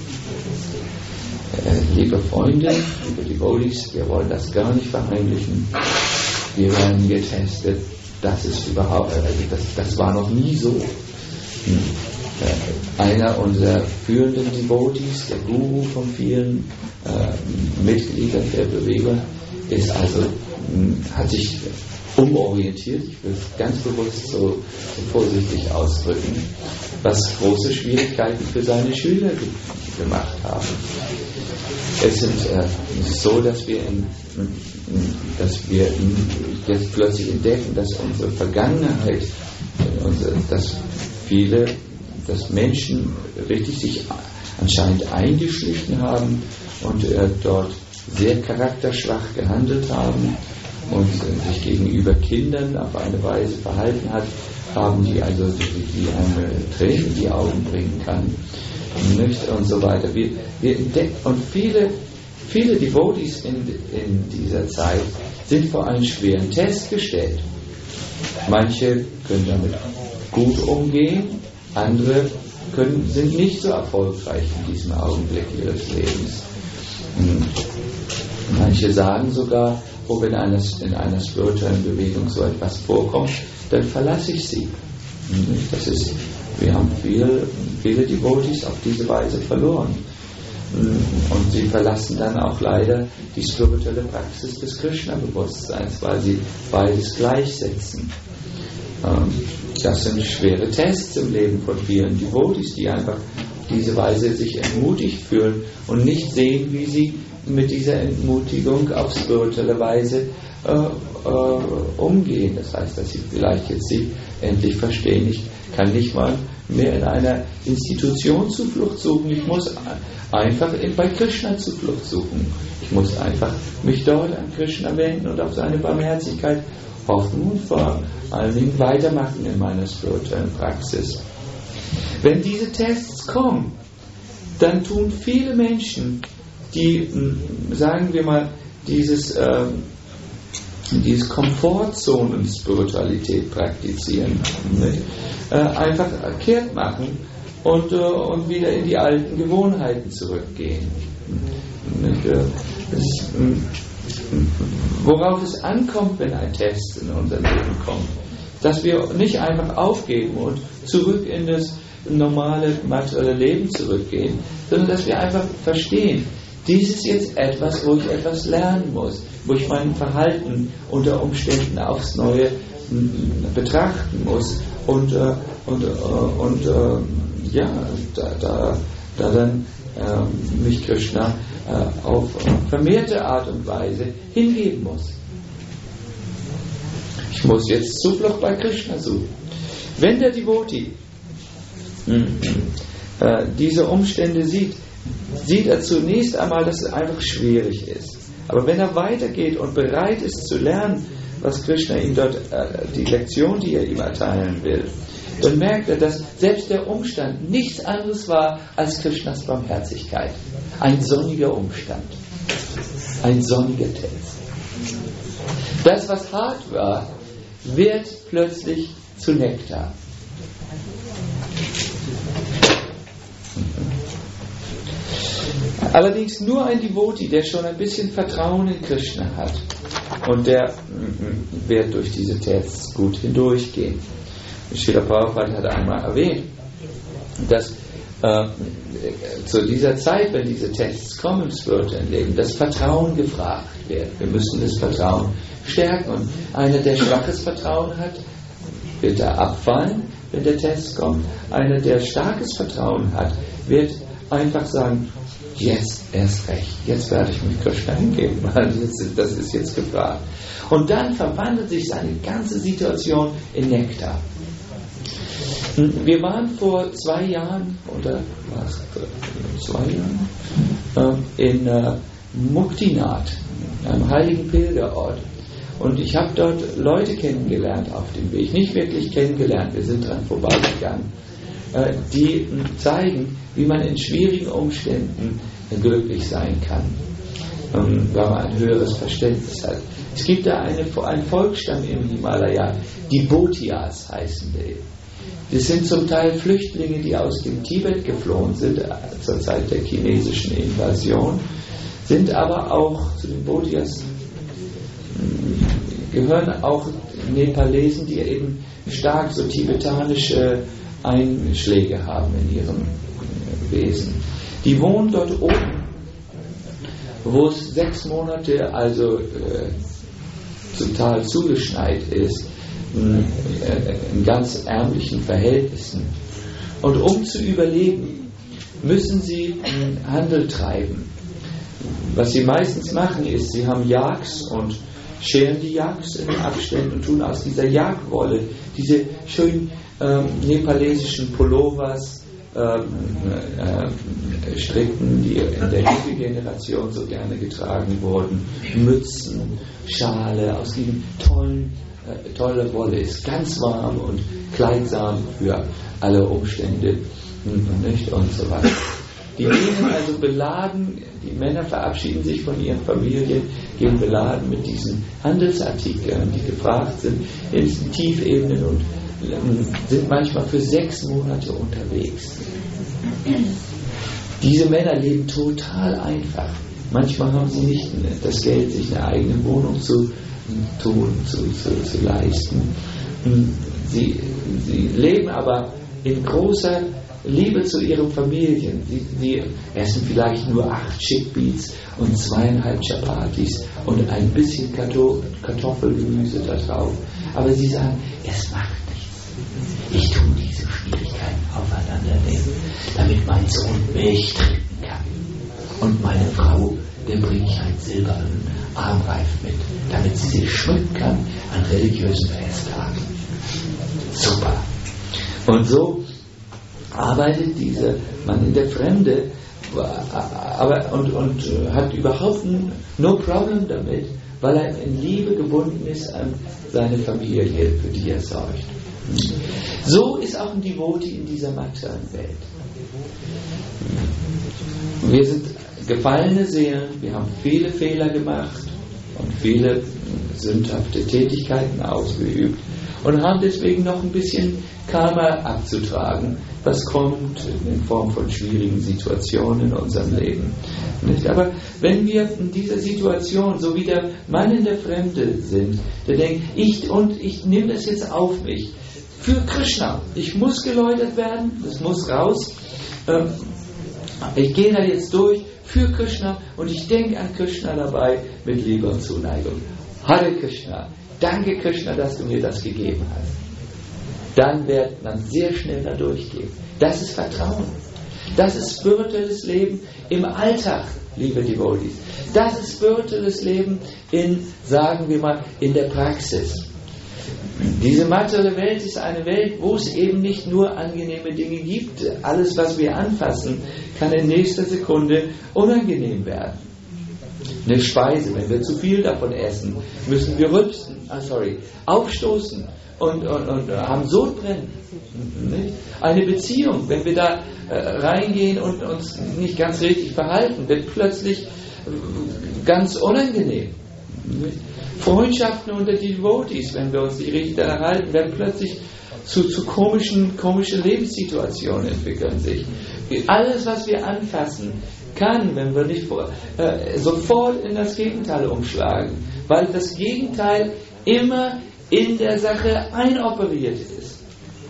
Äh, liebe Freunde, liebe Devotees, wir wollen das gar nicht verheimlichen. Wir werden getestet. Das ist überhaupt, also das, das war noch nie so. Hm. Äh, einer unserer führenden Devotees, der Guru von vielen äh, Mitgliedern der Bewegung, ist also, mh, hat sich umorientiert, ich will es ganz bewusst so, so vorsichtig ausdrücken, was große Schwierigkeiten für seine Schüler ge- gemacht haben. Es sind äh, so, dass wir, in, dass wir jetzt plötzlich entdecken, dass unsere Vergangenheit, unsere, dass viele, dass Menschen richtig sich anscheinend eingeschlichen haben und äh, dort sehr charakterschwach gehandelt haben und äh, sich gegenüber Kindern auf eine Weise verhalten hat, haben, die also die, die eine Träne in die Augen bringen kann. Nicht? Und so weiter. Wir, wir entdecken, und viele, viele Devotees in, in dieser Zeit sind vor einen schweren Test gestellt. Manche können damit gut umgehen, andere können, sind nicht so erfolgreich in diesem Augenblick ihres Lebens. Manche sagen sogar, oh, wenn einer, in einer spirituellen Bewegung so etwas vorkommt, dann verlasse ich sie. Das ist, wir haben viele, viele Devotees auf diese Weise verloren. Und sie verlassen dann auch leider die spirituelle Praxis des Krishna-Bewusstseins, weil sie beides gleichsetzen. Das sind schwere Tests im Leben von vielen Devotees, die einfach auf diese Weise sich entmutigt fühlen und nicht sehen, wie sie mit dieser Entmutigung auf spirituelle Weise äh, äh, umgehen. Das heißt, dass sie vielleicht jetzt sie endlich verstehen, nicht, kann nicht mal mehr in einer Institution Zuflucht suchen. Ich muss einfach bei Krishna Zuflucht suchen. Ich muss einfach mich dort an Krishna wenden und auf seine Barmherzigkeit hoffen und vor allen Dingen weitermachen in meiner spirituellen Praxis. Wenn diese Tests kommen, dann tun viele Menschen, die, sagen wir mal, dieses, äh, dieses Komfortzonen-Spiritualität praktizieren, nicht? Äh, einfach kehrt machen und, äh, und wieder in die alten Gewohnheiten zurückgehen. Nicht? Äh, das, äh, worauf es ankommt, wenn ein Test in unser Leben kommt, dass wir nicht einfach aufgeben und zurück in das normale materielle Leben zurückgehen, sondern dass wir einfach verstehen, dies ist jetzt etwas, wo ich etwas lernen muss, wo ich mein Verhalten unter Umständen aufs Neue betrachten muss und, äh, und, äh, und äh, ja, da, da, da dann äh, mich Krishna äh, auf vermehrte Art und Weise hingeben muss. Ich muss jetzt Zuflucht bei Krishna suchen. Wenn der Devotee äh, diese Umstände sieht, sieht er zunächst einmal, dass es einfach schwierig ist. Aber wenn er weitergeht und bereit ist zu lernen, was Krishna ihm dort, äh, die Lektion, die er ihm erteilen will, dann merkt er, dass selbst der Umstand nichts anderes war als Krishnas Barmherzigkeit. Ein sonniger Umstand. Ein sonniger Text. Das, was hart war, wird plötzlich zu Nektar. Allerdings nur ein Devotee, der schon ein bisschen Vertrauen in Krishna hat, und der wird durch diese Tests gut hindurchgehen. Srila Prabhupada hat einmal erwähnt, dass äh, zu dieser Zeit, wenn diese Tests kommen im spirituellen Leben, das Vertrauen gefragt wird. Wir müssen das Vertrauen stärken. Und einer, der schwaches Vertrauen hat, wird da abfallen, wenn der Test kommt. Einer, der starkes Vertrauen hat, wird einfach sagen, jetzt erst recht, jetzt werde ich mich Krishna hingeben, weil das ist jetzt gefragt. Und dann verwandelt sich seine ganze Situation in Nektar. Wir waren vor zwei Jahren, oder was, zwei Jahren, in äh, Muktinath, einem heiligen Pilgerort. Und ich habe dort Leute kennengelernt auf dem Weg, nicht wirklich kennengelernt, wir sind dran vorbeigegangen, äh, die zeigen, wie man in schwierigen Umständen glücklich sein kann, ähm, weil man ein höheres Verständnis hat. Es gibt da eine, einen Volksstamm im Himalaya, die Bhotias heißen die. Das sind zum Teil Flüchtlinge, die aus dem Tibet geflohen sind, zur Zeit der chinesischen Invasion, sind aber auch zu den Bhotias, gehören auch Nepalesen, die eben stark so tibetanische Einschläge haben in ihrem Wesen. Die wohnen dort oben, wo es sechs Monate also äh, total zugeschneit ist, in ganz ärmlichen Verhältnissen. Und um zu überleben, müssen sie Handel treiben. Was sie meistens machen ist, sie haben Yaks und scheren die Yaks in Abständen und tun aus dieser Yakwolle diese schönen ähm, nepalesischen Pullovers ähm, äh, stricken, die in der Hippie-Generation so gerne getragen wurden, Mützen, Schale aus diesem tollen tolle Wolle, ist ganz warm und kleidsam für alle Umstände, nicht, und so weiter. Die gehen also beladen, die Männer verabschieden sich von ihren Familien, gehen beladen mit diesen Handelsartikeln, die gefragt sind, in diesen Tiefebenen, und sind manchmal für sechs Monate unterwegs. Diese Männer leben total einfach. Manchmal haben sie nicht das Geld, sich eine eigene Wohnung zu tun, zu, zu, zu leisten. Sie, sie leben aber in großer Liebe zu ihren Familien. Sie, sie essen vielleicht nur acht Chickpeas und zweieinhalb Chapatis und ein bisschen Kartoffelgemüse da drauf. Aber sie sagen, es macht nichts. Ich tue diese Schwierigkeiten aufeinander nehmen, damit mein Sohn Milch trinken kann. Und meine Frau, der bringe ich einen silbernen Armreif mit, damit sie sich schmücken kann an religiösen Festtagen. Super. Und so arbeitet dieser Mann in der Fremde, aber und, und hat überhaupt no problem damit, weil er in Liebe gebunden ist an seine Familie, für die er sorgt. So ist auch ein Devotee in dieser materiellen Welt. Wir sind gefallene Seelen, wir haben viele Fehler gemacht und viele sündhafte Tätigkeiten ausgeübt und haben deswegen noch ein bisschen Karma abzutragen, was kommt in Form von schwierigen Situationen in unserem Leben. Nicht? Aber wenn wir in dieser Situation, so wie der Mann in der Fremde sind, der denkt, ich und ich nehme das jetzt auf mich, für Krishna, ich muss geläutert werden, das muss raus, ähm, ich gehe da jetzt durch für Krishna und ich denke an Krishna dabei mit Liebe und Zuneigung. Hare Krishna, danke Krishna, dass du mir das gegeben hast. Dann wird man sehr schnell da durchgehen. Das ist Vertrauen. Das ist spirituelles Leben im Alltag, liebe Devotees. Das ist spirituelles Leben in, sagen wir mal, in der Praxis. Diese materielle Welt ist eine Welt, wo es eben nicht nur angenehme Dinge gibt. Alles, was wir anfassen, kann in nächster Sekunde unangenehm werden. Eine Speise, wenn wir zu viel davon essen, müssen wir rülpsen, ah, sorry, aufstoßen und, und, und haben Sodbrennen. Eine Beziehung, wenn wir da äh, reingehen und uns nicht ganz richtig verhalten, wird plötzlich ganz unangenehm. Freundschaften unter Devotees, wenn wir uns nicht richtig daran halten, werden plötzlich zu, zu komischen, komischen Lebenssituationen entwickeln sich. Alles, was wir anfassen, kann, wenn wir nicht vor, äh, sofort in das Gegenteil umschlagen, weil das Gegenteil immer in der Sache einoperiert ist.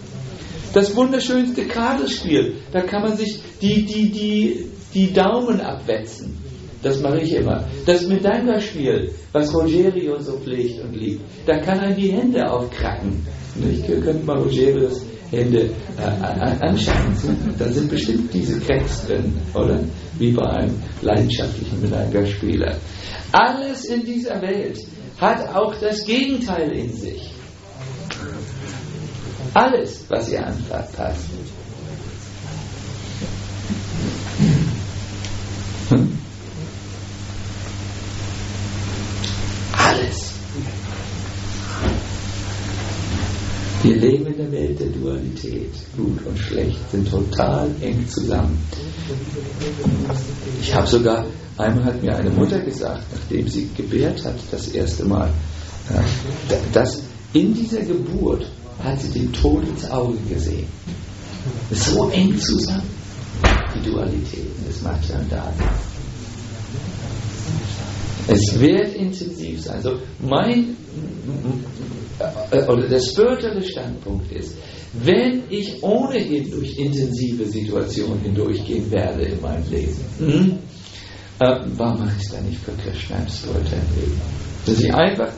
Das wunderschönste Kartenspiel, da kann man sich die, die, die, die Daumen abwetzen. Das mache ich immer. Das Medanga-Spiel, was Rogerio so pflegt und liebt, da kann er die Hände aufkracken. Ihr könnt mal Rogerios Hände äh, anschauen. Da sind bestimmt diese Cracks drin, oder? Wie bei einem leidenschaftlichen Medanga-Spieler. Alles in dieser Welt hat auch das Gegenteil in sich. Alles, was ihr anfasst. Hm? Alles. Wir leben in der Welt der Dualität. Gut und schlecht sind total eng zusammen. Ich habe sogar, einmal hat mir eine Mutter gesagt, nachdem sie gebärt hat, das erste Mal, dass in dieser Geburt hat sie den Tod ins Auge gesehen. So eng zusammen, die Dualitäten des materiellen Daseins. Es wird intensiv sein. Also mein äh, oder der spirituelle Standpunkt ist, wenn ich ohnehin durch intensive Situationen hindurchgehen werde in meinem Leben, hm, äh, warum mache ich es dann nicht für Krishna im spirituellen Leben? Dass ich einfach,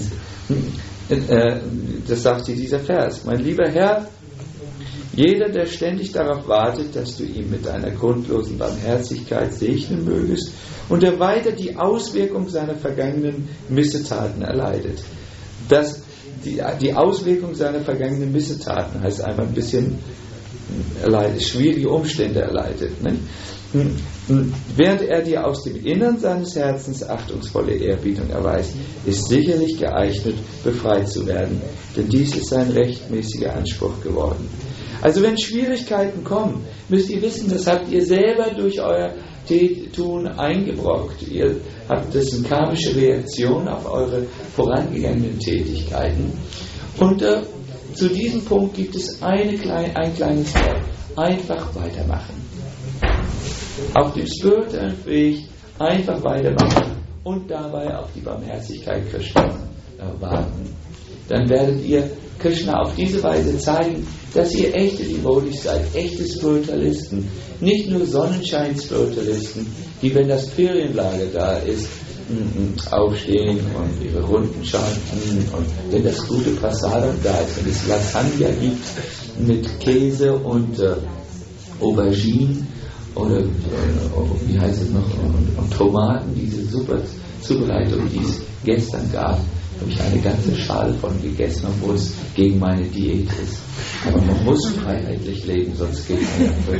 äh, das sagt hier dieser Vers, mein lieber Herr, jeder, der ständig darauf wartet, dass du ihn mit deiner grundlosen Barmherzigkeit segnen mögest und der weiter die Auswirkung seiner vergangenen Missetaten erleidet. Das, die, die Auswirkung seiner vergangenen Missetaten heißt einfach ein bisschen erleidet, schwierige Umstände erleidet. Ne? Während er dir aus dem Innern seines Herzens achtungsvolle Ehrerbietung erweist, ist sicherlich geeignet, befreit zu werden, denn dies ist sein rechtmäßiger Anspruch geworden. Also wenn Schwierigkeiten kommen, müsst ihr wissen, das habt ihr selber durch euer Tun eingebrockt. Ihr habt das eine karmische Reaktion auf eure vorangegangenen Tätigkeiten. Und äh, zu diesem Punkt gibt es eine klein, ein kleines Wort. Einfach weitermachen. Auf dem spirituellen Weg einfach weitermachen und dabei auf die Barmherzigkeit Krishnas äh, warten. Dann werdet ihr Krishna auf diese Weise zeigen, dass ihr echte Devotees seid, echte Spiritualisten, nicht nur Sonnenschein-Spiritualisten, die, wenn das Ferienlager da ist, aufstehen und ihre Runden schalten und wenn das gute Prasadam da ist, wenn es Lasagna gibt mit Käse und äh, Auberginen oder äh, wie heißt es noch und, und Tomaten, diese super Zubereitung, die es gestern gab, habe ich eine ganze Schale von gegessen, obwohl es gegen meine Diät ist. Aber man muss freiheitlich leben, sonst geht man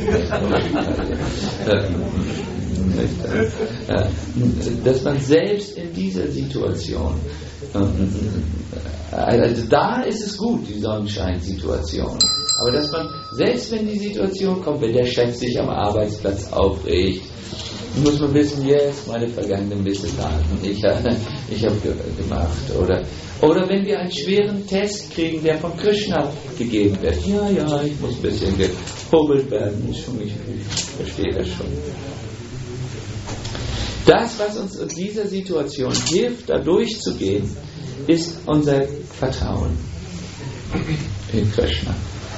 ja. Dass man selbst in dieser Situation, also da ist es gut, die Sonnenscheinsituation. Aber dass man, selbst wenn die Situation kommt, wenn der Chef sich am Arbeitsplatz aufregt, muss man wissen, yes, meine vergangenen Missetaten, ich, ich habe gemacht. Oder, oder wenn wir einen schweren Test kriegen, der von Krishna gegeben wird. Ja, ja, ich muss ein bisschen gehobelt werden. Ich, ich, ich verstehe das schon. Das, was uns in dieser Situation hilft, da durchzugehen, ist unser Vertrauen in Krishna.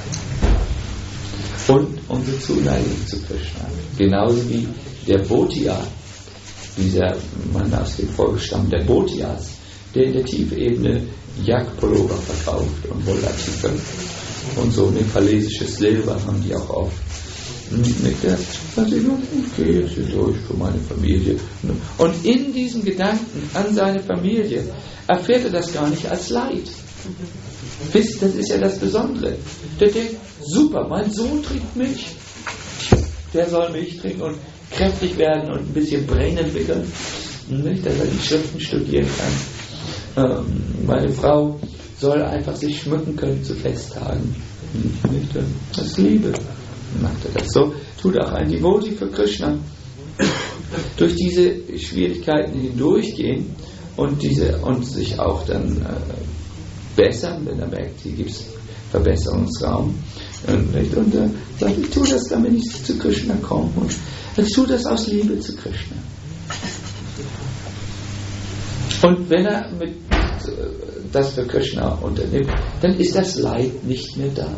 Und unsere Zuneigung zu Krishna. Genauso wie der Bhotia, dieser Mann aus dem Volksstamm der Bhotias, der in der Tiefebene Jagdpullover verkauft und Wollartikel. Und so nepalesisches Silber haben die auch oft. Mit der sagt ich, okay, das ist durch für meine Familie. Und in diesem Gedanken an seine Familie erfährt er das gar nicht als Leid. Wisst, das ist ja das Besondere. Der denkt, super, mein Sohn trinkt Milch. Der soll Milch trinken und kräftig werden und ein bisschen Brain entwickeln, nicht, dass er die Schriften studieren kann. Ähm, meine Frau soll einfach sich schmücken können zu Festtagen. Nicht, das ist Liebe. Macht er das so? Tut auch ein Devotee für Krishna. Durch diese Schwierigkeiten hindurchgehen und, diese, und sich auch dann äh, bessern, wenn er merkt, hier gibt es Verbesserungsraum. Und, nicht, und äh, sagt, ich tue das, damit ich zu Krishna komme. Und ich tue das aus Liebe zu Krishna. Und wenn er mit, äh, das für Krishna unternimmt, dann ist das Leid nicht mehr da.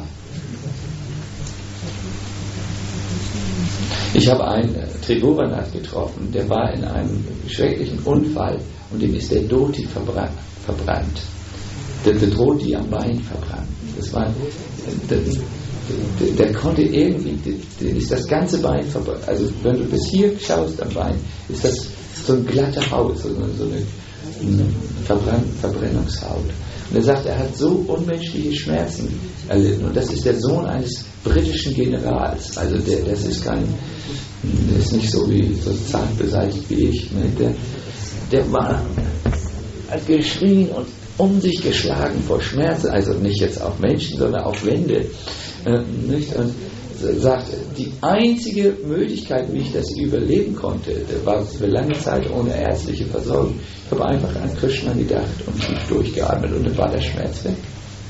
Ich habe einen äh, Triguranath getroffen, der war in einem schrecklichen Unfall und dem ist der Dhoti verbrannt. verbrannt. Der, der Dhoti am Bein verbrannt. Das war, der, der, der konnte irgendwie, der, der ist das ganze Bein verbrannt. Also wenn du bis hier schaust am Bein, ist das so eine glatte Haut, so eine, so eine, eine Verbrann, Verbrennungshaut. Und er sagt, er hat so unmenschliche Schmerzen erlitten. Und das ist der Sohn eines britischen Generals. Also der, das ist kein, der ist nicht so wie so zart beseitigt wie ich. Ne? Der, der war, hat geschrien und um sich geschlagen vor Schmerzen, also nicht jetzt auf Menschen, sondern auf Wände. Äh, nicht? Und sagt, die einzige Möglichkeit, wie ich das überleben konnte, war für lange Zeit ohne ärztliche Versorgung. Ich habe einfach an Krishna gedacht und tief durchgeatmet und dann war der Schmerz weg.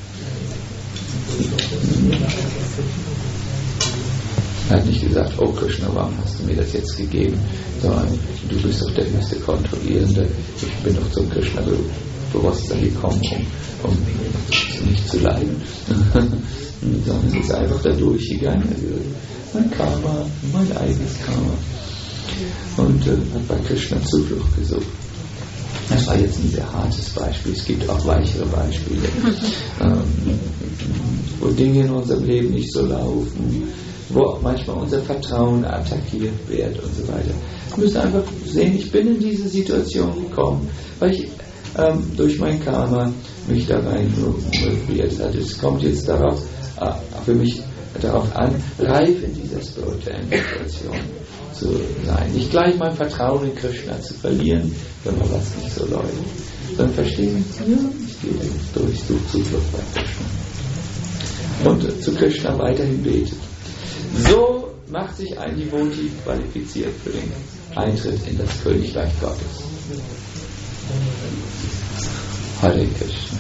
Er hat nicht gesagt, oh Krishna, warum hast du mir das jetzt gegeben? Sondern du bist doch der höchste Kontrollierende. Ich bin doch zum Krishna-Bewusstsein gekommen, um, um nicht zu leiden. Sondern es ist einfach da durchgegangen. Mein Karma, mein eigenes Karma. Und äh, hat bei Krishna Zuflucht gesucht. Das war jetzt ein sehr hartes Beispiel. Es gibt auch weichere Beispiele, ähm, wo Dinge in unserem Leben nicht so laufen, wo auch manchmal unser Vertrauen attackiert wird und so weiter. Wir müssen einfach sehen, ich bin in diese Situation gekommen, weil ich ähm, durch mein Karma mich da rein motiviert hat. Es kommt jetzt darauf, äh, für mich darauf an, reif in dieser spirituellen Situation zu sein. Nicht gleich mein Vertrauen in Krishna zu verlieren, wenn mal was nicht so läuft, sondern verstehen, ja, ich gehe jetzt durch, suche Zuflucht bei Krishna. Und äh, zu Krishna weiterhin betet. So macht sich ein Devotee qualifiziert für den Eintritt in das Königreich Gottes. Hare Krishna.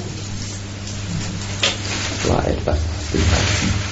War etwas aus dem Herzen.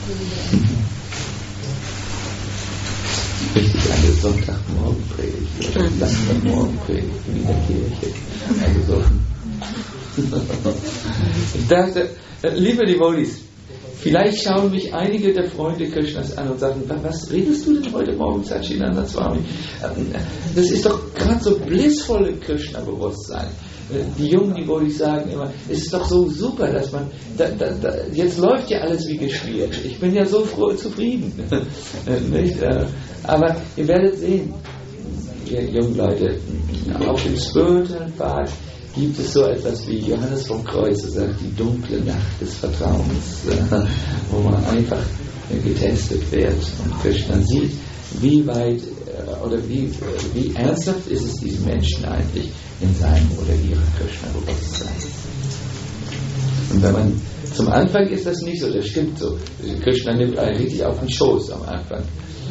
Richtig, eine Sonntagmorgenpredigt oder Samstagmorgenpredigt in der Kirche. Also so. Ich dachte, liebe Devotees, vielleicht schauen mich einige der Freunde Krishnas an und sagen, was redest du denn heute Morgen, Satchidananda Swami? Das ist doch gerade so blissvoll im Krishna-Bewusstsein. Die Jungen, die wollte ich sagen immer, es ist doch so super, dass man, da, da, da, jetzt läuft ja alles wie geschmiert. Ich bin ja so froh und zufrieden. Nicht? Aber ihr werdet sehen, ihr jungen Leute, auf dem spirituellen Pfad gibt es so etwas wie Johannes vom Kreuz sagt, die dunkle Nacht des Vertrauens, wo man einfach getestet wird und Krishna sieht, wie weit oder wie, wie ernsthaft ist es diesen Menschen eigentlich in seinem oder ihrem Krishna-Bewusstsein. Und wenn man zum Anfang ist das nicht so, das stimmt so. Krishna nimmt einen richtig auf den Schoß am Anfang.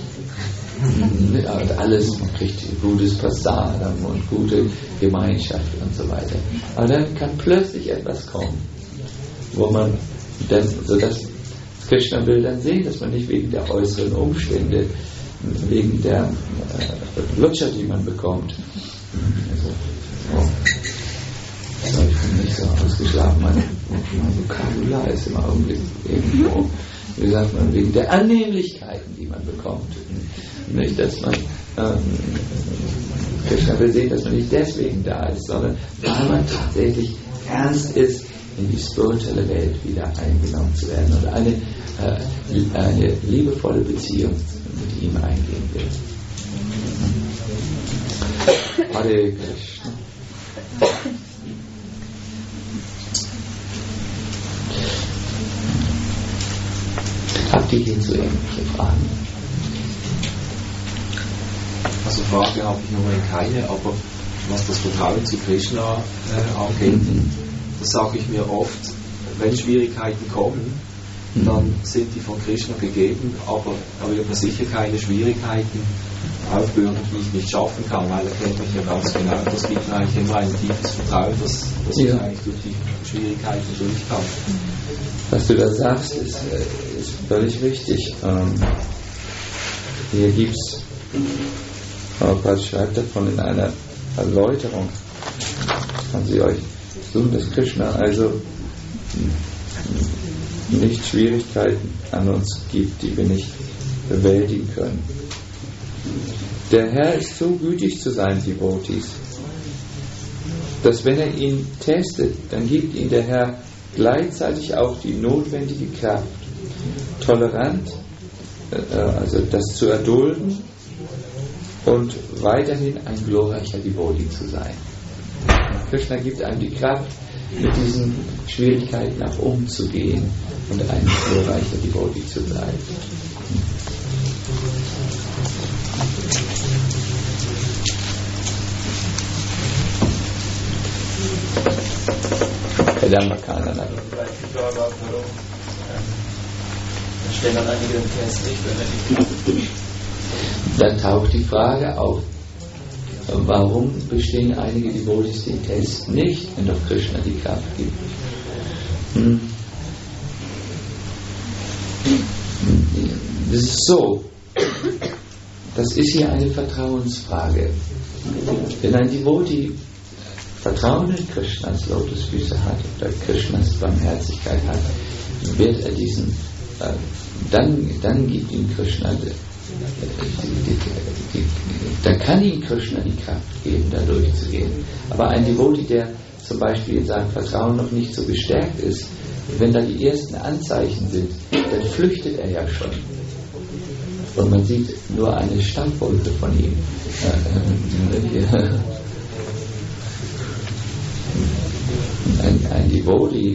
Und alles, man kriegt gutes Prasadam und gute Gemeinschaft und so weiter. Aber dann kann plötzlich etwas kommen, wo man dann, sodass Krishna will dann sehen, dass man nicht wegen der äußeren Umstände, wegen der äh, Lutscher, die man bekommt, also, oh, ich bin nicht so ausgeschlafen, mein, mein Vokabular ist im Augenblick irgendwo, wie sagt man, wegen der Annehmlichkeiten, die man bekommt. Nicht, dass man, ähm, Krishna will sehen, dass man nicht deswegen da ist, sondern weil man tatsächlich ernst ist, in die spirituelle Welt wieder eingenommen zu werden und eine, äh, eine liebevolle Beziehung mit ihm eingehen will. Hare Krishna. Habt ihr hierzu irgendwelche Fragen? Also Frage habe ich nur keine, aber was das Vertrauen zu Krishna äh, angeht, mhm. das sage ich mir oft, wenn Schwierigkeiten kommen, mhm. dann sind die von Krishna gegeben, aber da wird man sicher keine Schwierigkeiten aufbürden, die ich nicht schaffen kann, weil er kennt mich ja ganz genau. Das gibt mir eigentlich immer ein tiefes Vertrauen, dass, dass ja. ich eigentlich durch die Schwierigkeiten durch kann. Was du da sagst, ist, ist völlig richtig. Ähm, hier gibt es, was schreibt davon in einer Erläuterung, kann sie euch suchen, dass Krishna also nicht Schwierigkeiten an uns gibt, die wir nicht bewältigen können. Der Herr ist so gütig zu seinen Devotees, dass wenn er ihn testet, dann gibt ihm der Herr gleichzeitig auch die notwendige Kraft, tolerant, äh, also das zu erdulden und weiterhin ein glorreicher Devotee zu sein. Krishna gibt einem die Kraft, mit diesen Schwierigkeiten auch umzugehen und ein glorreicher Devotee zu bleiben. Dann stellen dann einige den Test nicht, wenn er die Kraft. Dann taucht die Frage auf, warum bestehen einige Devotees den Test nicht, wenn doch Krishna die Kraft gibt? Hm. Das ist so, das ist hier eine Vertrauensfrage. Wenn ein Devotee Vertrauen in Krishnas Lotusfüße hat oder Krishnas Barmherzigkeit hat, wird er diesen, äh, dann, dann gibt ihm Krishna, die, die, die, die, dann kann ihm Krishna die Kraft geben, da durchzugehen. Aber ein Devotee, der zum Beispiel in seinem Vertrauen noch nicht so gestärkt ist, wenn da die ersten Anzeichen sind, dann flüchtet er ja schon. Und man sieht nur eine Stammwolke von ihm. Äh, äh, Ein, ein Devotee,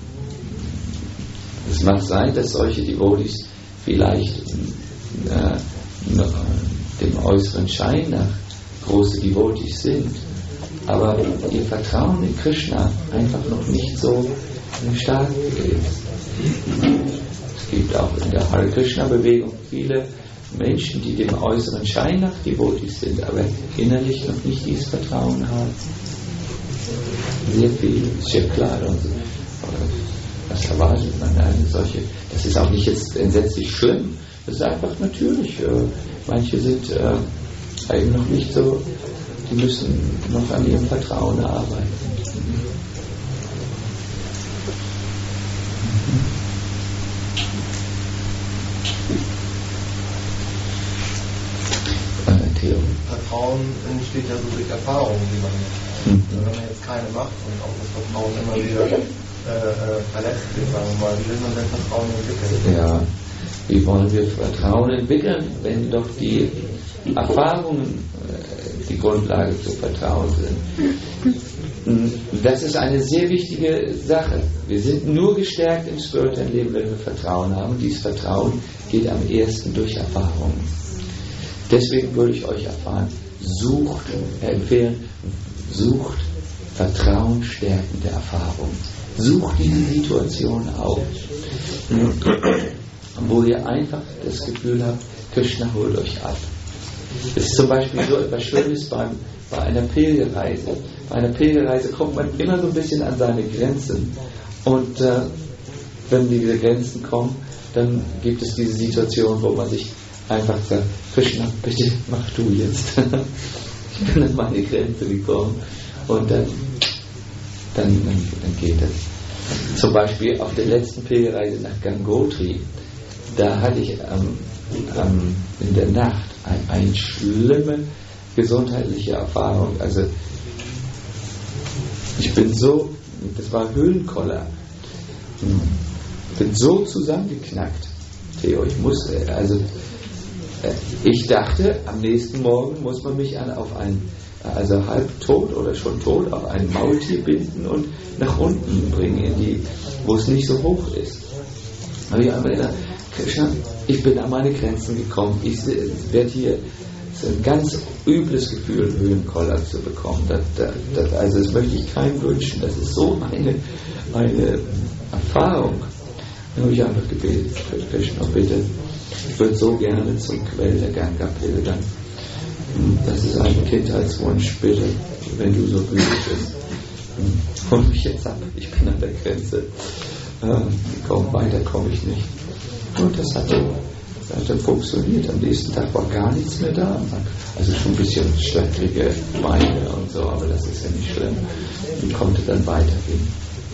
es mag sein, dass solche Devotees vielleicht äh, dem äußeren Schein nach große Devotees sind, aber ihr Vertrauen in Krishna einfach noch nicht so stark ist. Es gibt auch in der Hare Krishna Bewegung viele Menschen, die dem äußeren Schein nach Devotees sind, aber innerlich noch nicht dieses Vertrauen haben. Sehr viel, ist ja klar. Und was erwartet man eine solche? Das ist auch nicht jetzt entsetzlich schlimm, das ist einfach natürlich. Manche sind äh, eben noch nicht so, die müssen noch an ihrem Vertrauen arbeiten. Äh, Theo. Vertrauen entsteht ja so durch Erfahrungen, die man macht. Mhm. Wenn man jetzt keine macht und auch das Vertrauen immer wieder äh, verletzt wird, sagen wir mal, wie will man denn Vertrauen entwickeln? Ja, wie wollen wir Vertrauen entwickeln, wenn doch die Erfahrungen äh, die Grundlage zu Vertrauen sind? das ist eine sehr wichtige Sache. Wir sind nur gestärkt im spirituellen Leben, wenn wir Vertrauen haben. Dieses Vertrauen geht am ersten durch Erfahrung. Deswegen würde ich euch erfahren, sucht, empfehlen, sucht vertrauensstärkende Erfahrung. Sucht diese Situation auf, wo ihr einfach das Gefühl habt, Krishna holt euch ab. Das ist zum Beispiel so etwas Schönes beim, bei einer Pilgerreise. Bei einer Pilgerreise kommt man immer so ein bisschen an seine Grenzen. Und äh, wenn diese Grenzen kommen, dann gibt es diese Situation, wo man sich einfach sagt, Krishna, bitte mach du jetzt. Ich bin an meine Grenze gekommen. Und dann, dann, dann, dann geht es. Zum Beispiel auf der letzten Pilgerreise nach Gangotri, da hatte ich ähm, ähm, in der Nacht ein, eine schlimme gesundheitliche Erfahrung. Also ich bin so, das war Höhlenkoller, bin so zusammengeknackt, Theo, ich musste, also ich dachte, am nächsten Morgen muss man mich an, auf ein, also halb tot oder schon tot, auf ein Maultier binden und nach unten bringen, in die, wo es nicht so hoch ist. Aber ich habe gedacht, ich bin an meine Grenzen gekommen, ich werde hier, es ist ein ganz übles Gefühl, Höhenkoller zu bekommen. Das, das, das, also das möchte ich keinem wünschen, das ist so eine, eine Erfahrung. Dann habe ich einfach gebetet, Krishna, bitte, ich würde so gerne zum Quell der Ganga pilgern. Das ist ein Kindheitswunsch, bitte, wenn du so gütig bist. Hol mich jetzt ab, ich bin an der Grenze. Ähm, komm, weiter komme ich nicht. Und das hat, das hat dann funktioniert. Am nächsten Tag war gar nichts mehr da. Also schon ein bisschen schwächrige Beine und so, aber das ist ja nicht schlimm. Und konnte dann weitergehen.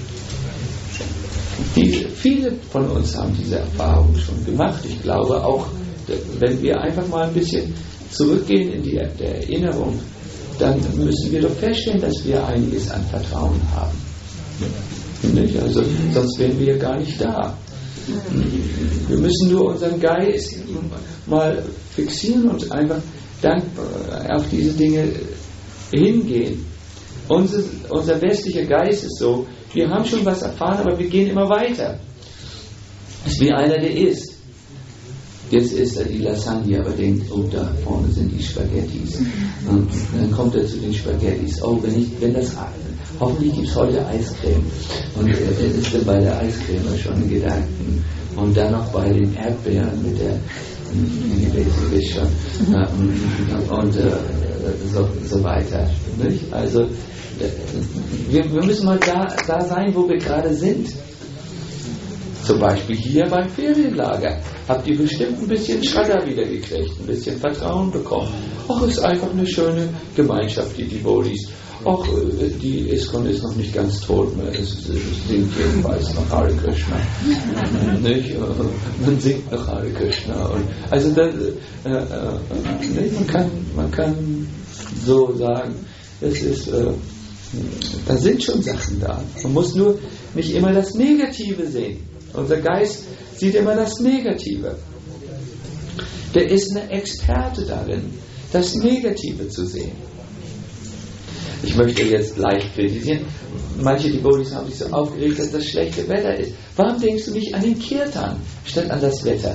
Die, viele von uns haben diese Erfahrung schon gemacht. Ich glaube auch, wenn wir einfach mal ein bisschen zurückgehen in die der Erinnerung, dann müssen wir doch feststellen, dass wir einiges an Vertrauen haben. Nicht? Also, sonst wären wir gar nicht da. Wir müssen nur unseren Geist mal fixieren und einfach dankbar auf diese Dinge hingehen. Unser, unser westlicher Geist ist so, wir haben schon was erfahren, aber wir gehen immer weiter. Das ist wie einer, der isst. Jetzt isst er die Lasagne, aber denkt, oh, da vorne sind die Spaghettis. Und dann kommt er zu den Spaghettis. Oh, wenn, ich, wenn das, hoffentlich gibt es heute Eiscreme. Und er ist dann bei der Eiscreme schon in Gedanken. Und dann noch bei den Erdbeeren mit der, ich schon, und, und äh, so, so weiter. Nicht? Also, wir, wir müssen mal da, da sein, wo wir gerade sind. Zum Beispiel hier beim Ferienlager habt ihr bestimmt ein bisschen Schratter wieder gekriegt, ein bisschen Vertrauen bekommen. Ach, ist einfach eine schöne Gemeinschaft, die Devotees. Ach, die ISKCON ist noch nicht ganz tot mehr, es singt jedenfalls noch Hare Krishna. Nicht? Man singt noch Hare Krishna. Und also das, äh, äh, man, kann, man kann so sagen, es ist, äh, da sind schon Sachen da. Man muss nur nicht immer das Negative sehen. Unser Geist sieht immer das Negative. Der ist ein Experte darin, das Negative zu sehen. Ich möchte jetzt leicht kritisieren. Manche Devotees haben sich so aufgeregt, dass das schlechte Wetter ist. Warum denkst du nicht an den Kirtan statt an das Wetter?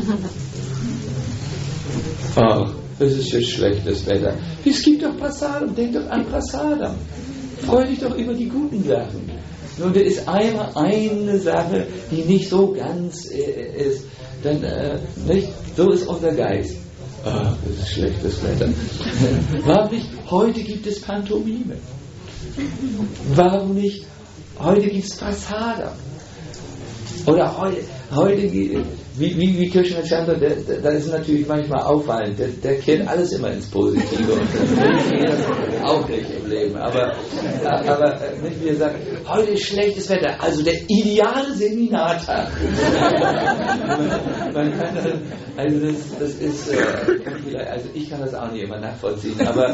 Ach, es ist jetzt schlechtes Wetter. Es gibt doch Prasadam, denk doch an Prasadam. Freu dich doch über die guten Sachen. Nun, da ist einmal eine Sache, die nicht so ganz äh, ist, dann, äh, nicht? So ist unser Geist. Ah, das ist schlechtes Wetter. Warum nicht? Heute gibt es Pantomime. Warum nicht? Heute gibt es Prasadam. Oder heute, heute wie, wie, wie Krishna Chandra, der, der, das ist natürlich manchmal auffallend, der, der kehrt alles immer ins Positive und das geht das auch nicht im Leben. Aber, aber nicht wie er sagt, heute ist schlechtes Wetter, also der ideale Seminartag. man, man kann das, also das, das ist, äh, also ich kann das auch nicht immer nachvollziehen, aber,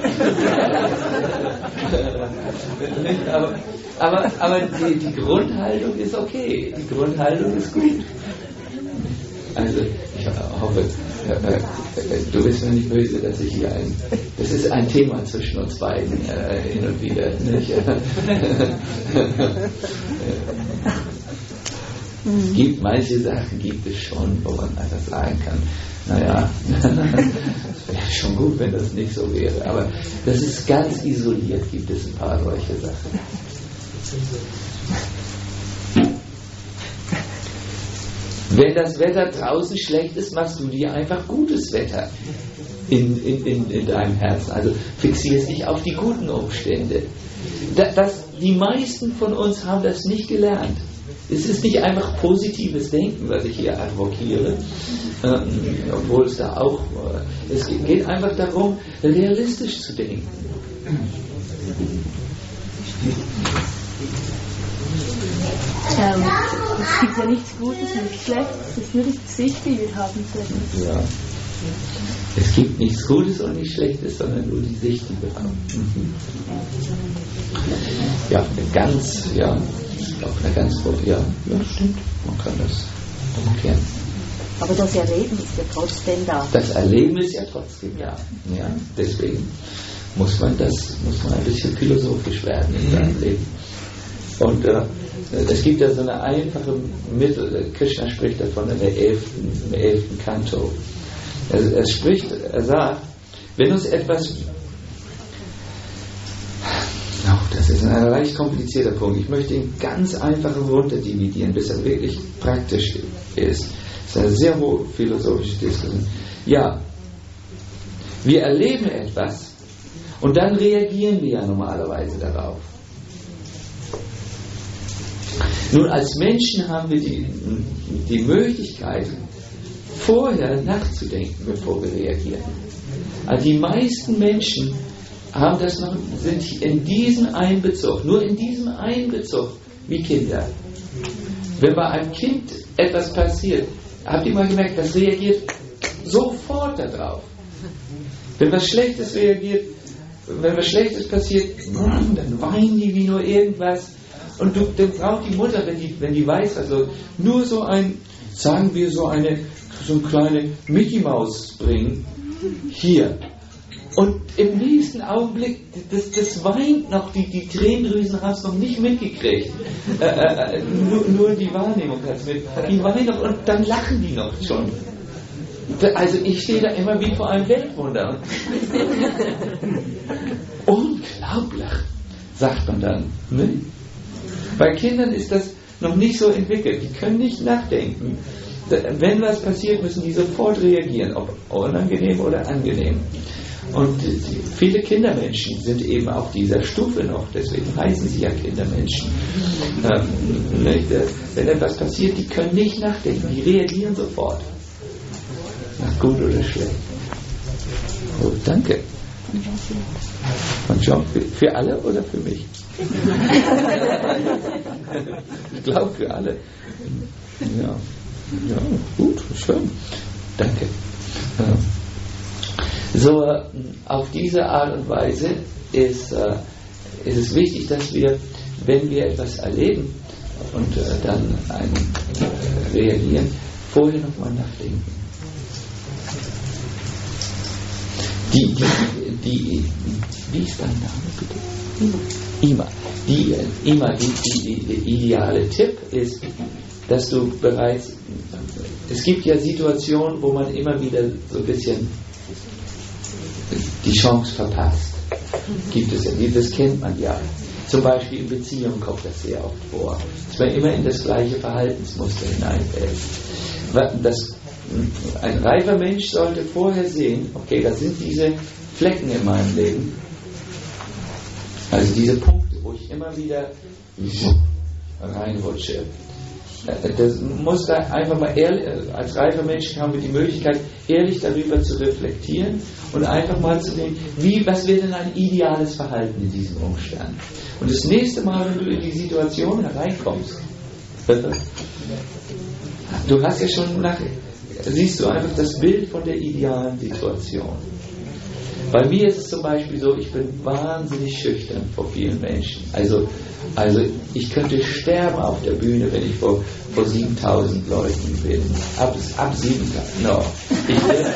aber, aber, aber die, die Grundhaltung ist okay, die Grundhaltung ist gut. Also ich hoffe, äh, äh, du bist mir nicht böse, dass ich hier ein... Das ist ein Thema zwischen uns beiden äh, hin und wieder. Nicht? Gibt manche Sachen gibt es schon, wo man einfach sagen kann, naja, es wäre schon gut, wenn das nicht so wäre. Aber das ist ganz isoliert, gibt es ein paar solche Sachen. Wenn das Wetter draußen schlecht ist, machst du dir einfach gutes Wetter in, in, in, in deinem Herzen. Also fixierst dich auf die guten Umstände. Das, das, die meisten von uns haben das nicht gelernt. Es ist nicht einfach positives Denken, was ich hier advokiere, ähm, obwohl es da auch, äh, es geht einfach darum, realistisch zu denken. Ähm, es gibt ja nichts Gutes und nichts Schlechtes, es ist nur die Sicht, die wir haben sollten. Ja. Es gibt nichts Gutes und nichts Schlechtes, sondern nur die Sicht, die wir haben. Mhm. Ja, ganz, ja. Auch eine ganz ja, ja, stimmt. Man kann das umkehren. Aber das Erleben ist ja trotzdem da. Das Erleben ist ja trotzdem da. Ja, deswegen muss man das, muss man ein bisschen philosophisch werden in seinem Leben. Und äh, es gibt ja so eine einfache Mittel. Krishna spricht davon in der elften, im elften Kanto. Er, er spricht, er sagt, wenn uns etwas das ist ein leicht komplizierter Punkt. Ich möchte ihn ganz einfach runterdividieren, bis er wirklich praktisch ist. Das ist eine sehr hohe philosophische Diskussion. Ja, wir erleben etwas und dann reagieren wir ja normalerweise darauf. Nun, als Menschen haben wir die, die Möglichkeit, vorher nachzudenken, bevor wir reagieren. Also die meisten Menschen haben das noch, sind in diesem Einbezug, nur in diesem Einbezug wie Kinder. Wenn bei einem Kind etwas passiert, habt ihr mal gemerkt, das reagiert sofort darauf. Wenn was Schlechtes reagiert, wenn was Schlechtes passiert, dann weinen die wie nur irgendwas. Und du, dann braucht die Mutter, wenn die, wenn die weiß, also nur so ein, sagen wir so eine, so eine kleine Mickey Maus bringen, hier. Und im nächsten Augenblick, das, das weint noch, die, die Tränendrüsen haben es noch nicht mitgekriegt. Äh, äh, nur, nur die Wahrnehmung hat es mit. Die weinen noch und dann lachen die noch schon. Also ich stehe da immer wie vor einem Weltwunder. Unglaublich, sagt man dann. Ne? Bei Kindern ist das noch nicht so entwickelt. Die können nicht nachdenken. Wenn was passiert, müssen die sofort reagieren, ob unangenehm oder angenehm. Und die, viele Kindermenschen sind eben auf dieser Stufe noch, deswegen heißen sie ja Kindermenschen. Ähm, nicht, wenn etwas passiert, die können nicht nachdenken, die reagieren sofort. Nach gut oder schlecht. Oh, danke. Und John, für, für alle oder für mich? Ich glaube für alle. Ja, ja, gut, schön. Danke. Ja. So, auf diese Art und Weise ist, äh, ist es wichtig, dass wir, wenn wir etwas erleben und äh, dann ein, äh, reagieren, vorher nochmal nachdenken. Die, die, die, wie ist dein Name bitte? Ima. Die, Ima, die, die, die ideale Tipp ist, dass du bereits, es gibt ja Situationen, wo man immer wieder so ein bisschen die Chance verpasst. Gibt es ja, das kennt man ja. Zum Beispiel in Beziehungen kommt das sehr oft vor, dass man immer in das gleiche Verhaltensmuster hineinfällt. Das, ein reifer Mensch sollte vorher sehen, okay, das sind diese Flecken in meinem Leben, also diese Punkte, wo ich immer wieder reinrutsche. Das muss da einfach mal ehrlich, als reifer Mensch haben wir die Möglichkeit, ehrlich darüber zu reflektieren und einfach mal zu denken, wie, was wäre denn ein ideales Verhalten in diesem Umstand? Und das nächste Mal, wenn du in die Situation hereinkommst, du hast ja schon nach, siehst du einfach das Bild von der idealen Situation. Bei mir ist es zum Beispiel so, ich bin wahnsinnig schüchtern vor vielen Menschen. Also, also ich könnte sterben auf der Bühne, wenn ich vor, vor siebentausend Leuten bin. Ab, ab siebentausend, no. Ich werde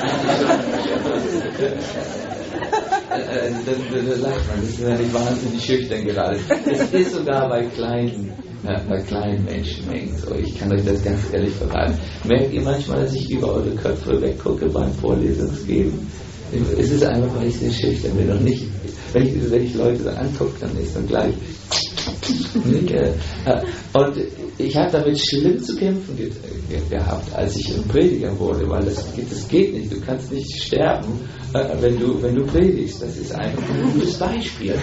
äh, dann, dann lacht man, das ist ja nicht wahnsinnig schüchtern gerade. Es ist sogar bei kleinen, äh, bei kleinen Menschenmengen so. Ich kann euch das ganz ehrlich verraten. Merkt ihr manchmal, dass ich über eure Köpfe weggucke beim Vorlesungsgeben? Es ist einfach, weil ich sehr schüchtern bin und nicht, wenn ich, wenn ich Leute so angucke, dann ist dann gleich. Und ich habe damit schlimm zu kämpfen ge ge gehabt, als ich ein Prediger wurde, weil das, das geht nicht. Du kannst nicht sterben, äh, wenn du, wenn du predigst. Das ist einfach ein gutes Beispiel.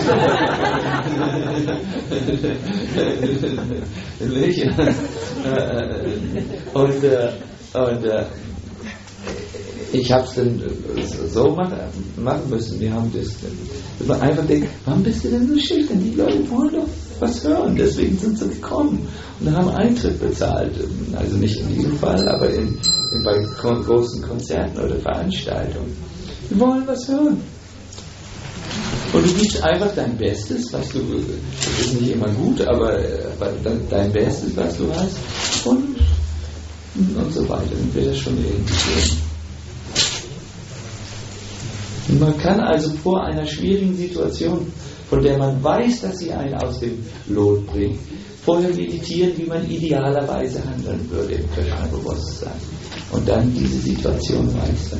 und äh, und äh, ich habe es dann so machen, machen müssen. Wir haben das dann einfach denkt, warum bist du denn so schüchtern? Die Leute wollen doch was hören, deswegen sind sie gekommen und haben Eintritt bezahlt. Also nicht in diesem Fall, aber in, in bei großen Konzerten oder Veranstaltungen. Die wollen was hören. Und du gibst einfach dein Bestes, was du, das ist nicht immer gut, aber, aber dein Bestes, was du hast, und, und so weiter. Dann wird das schon irgendwie gehen. Man kann also vor einer schwierigen Situation, von der man weiß, dass sie einen aus dem Lot bringt, vorher meditieren, wie man idealerweise handeln würde im Krishna-Bewusstsein. Und dann diese Situation meistern.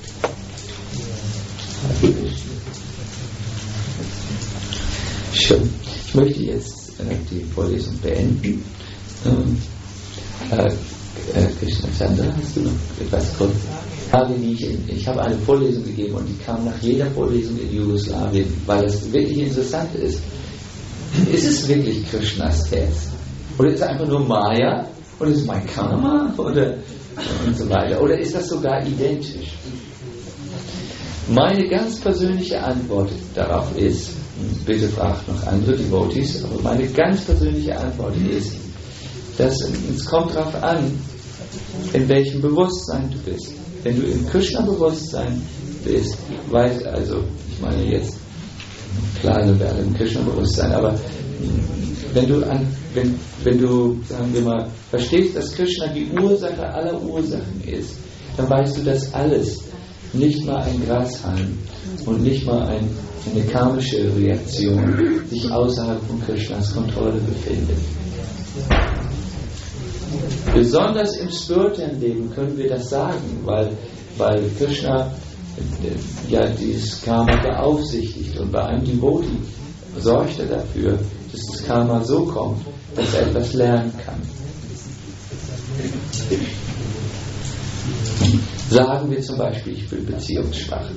Schön. Ich möchte jetzt äh, die Vorlesung beenden. Ähm, äh, äh, Krishna Chandra, hast du noch etwas kurz? Ich, ich habe eine Vorlesung gegeben und die kam nach jeder Vorlesung in Jugoslawien, weil das wirklich interessant ist. Ist es wirklich Krishnas Herz? Oder ist es einfach nur Maya? Oder ist es mein Karma? Oder und so weiter? Oder ist das sogar identisch? Meine ganz persönliche Antwort darauf ist, bitte fragt noch andere Devotees, aber meine ganz persönliche Antwort ist, dass es kommt darauf an, in welchem Bewusstsein du bist. Wenn du im Krishna-Bewusstsein bist, weißt also, ich meine jetzt, klar sind wir alle im Krishna-Bewusstsein, aber wenn du, an, wenn, wenn du, sagen wir mal, verstehst, dass Krishna die Ursache aller Ursachen ist, dann weißt du, dass alles, nicht mal ein Grashalm und nicht mal ein, eine karmische Reaktion, sich außerhalb von Krishnas Kontrolle befindet. Besonders im spirituellen Leben können wir das sagen, weil, weil Krishna ja dieses Karma beaufsichtigt und bei einem Devotee sorgt er dafür, dass das Karma so kommt, dass er etwas lernen kann. Sagen wir zum Beispiel, ich bin beziehungsschwach,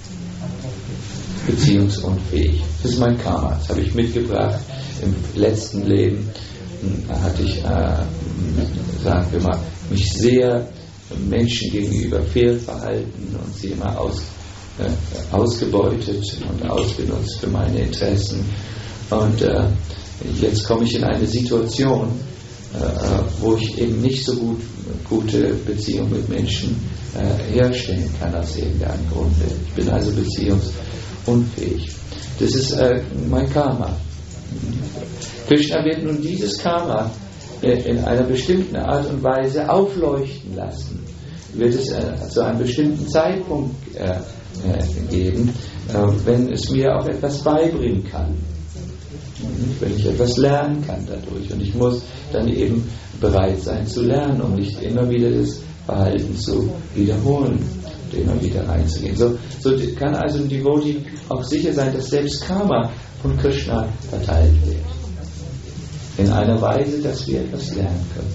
beziehungsunfähig. Das ist mein Karma, das habe ich mitgebracht im letzten Leben. Da hatte ich, äh, sagen wir mal, mich sehr Menschen gegenüber fehlverhalten und sie immer aus, äh, ausgebeutet und ausgenutzt für meine Interessen. Und äh, jetzt komme ich in eine Situation, äh, wo ich eben nicht so gut gute Beziehungen mit Menschen äh, herstellen kann aus irgendeinem Grunde. Ich bin also beziehungsunfähig. Das ist äh, mein Karma. Krishna wird nun dieses Karma in einer bestimmten Art und Weise aufleuchten lassen. Wird es zu einem bestimmten Zeitpunkt geben, wenn es mir auch etwas beibringen kann. Wenn ich etwas lernen kann dadurch. Und ich muss dann eben bereit sein zu lernen, um nicht immer wieder das Verhalten zu wiederholen und immer wieder reinzugehen. So, so kann also ein Devotee auch sicher sein, dass selbst Karma von Krishna verteilt wird. In einer Weise, dass wir etwas lernen können.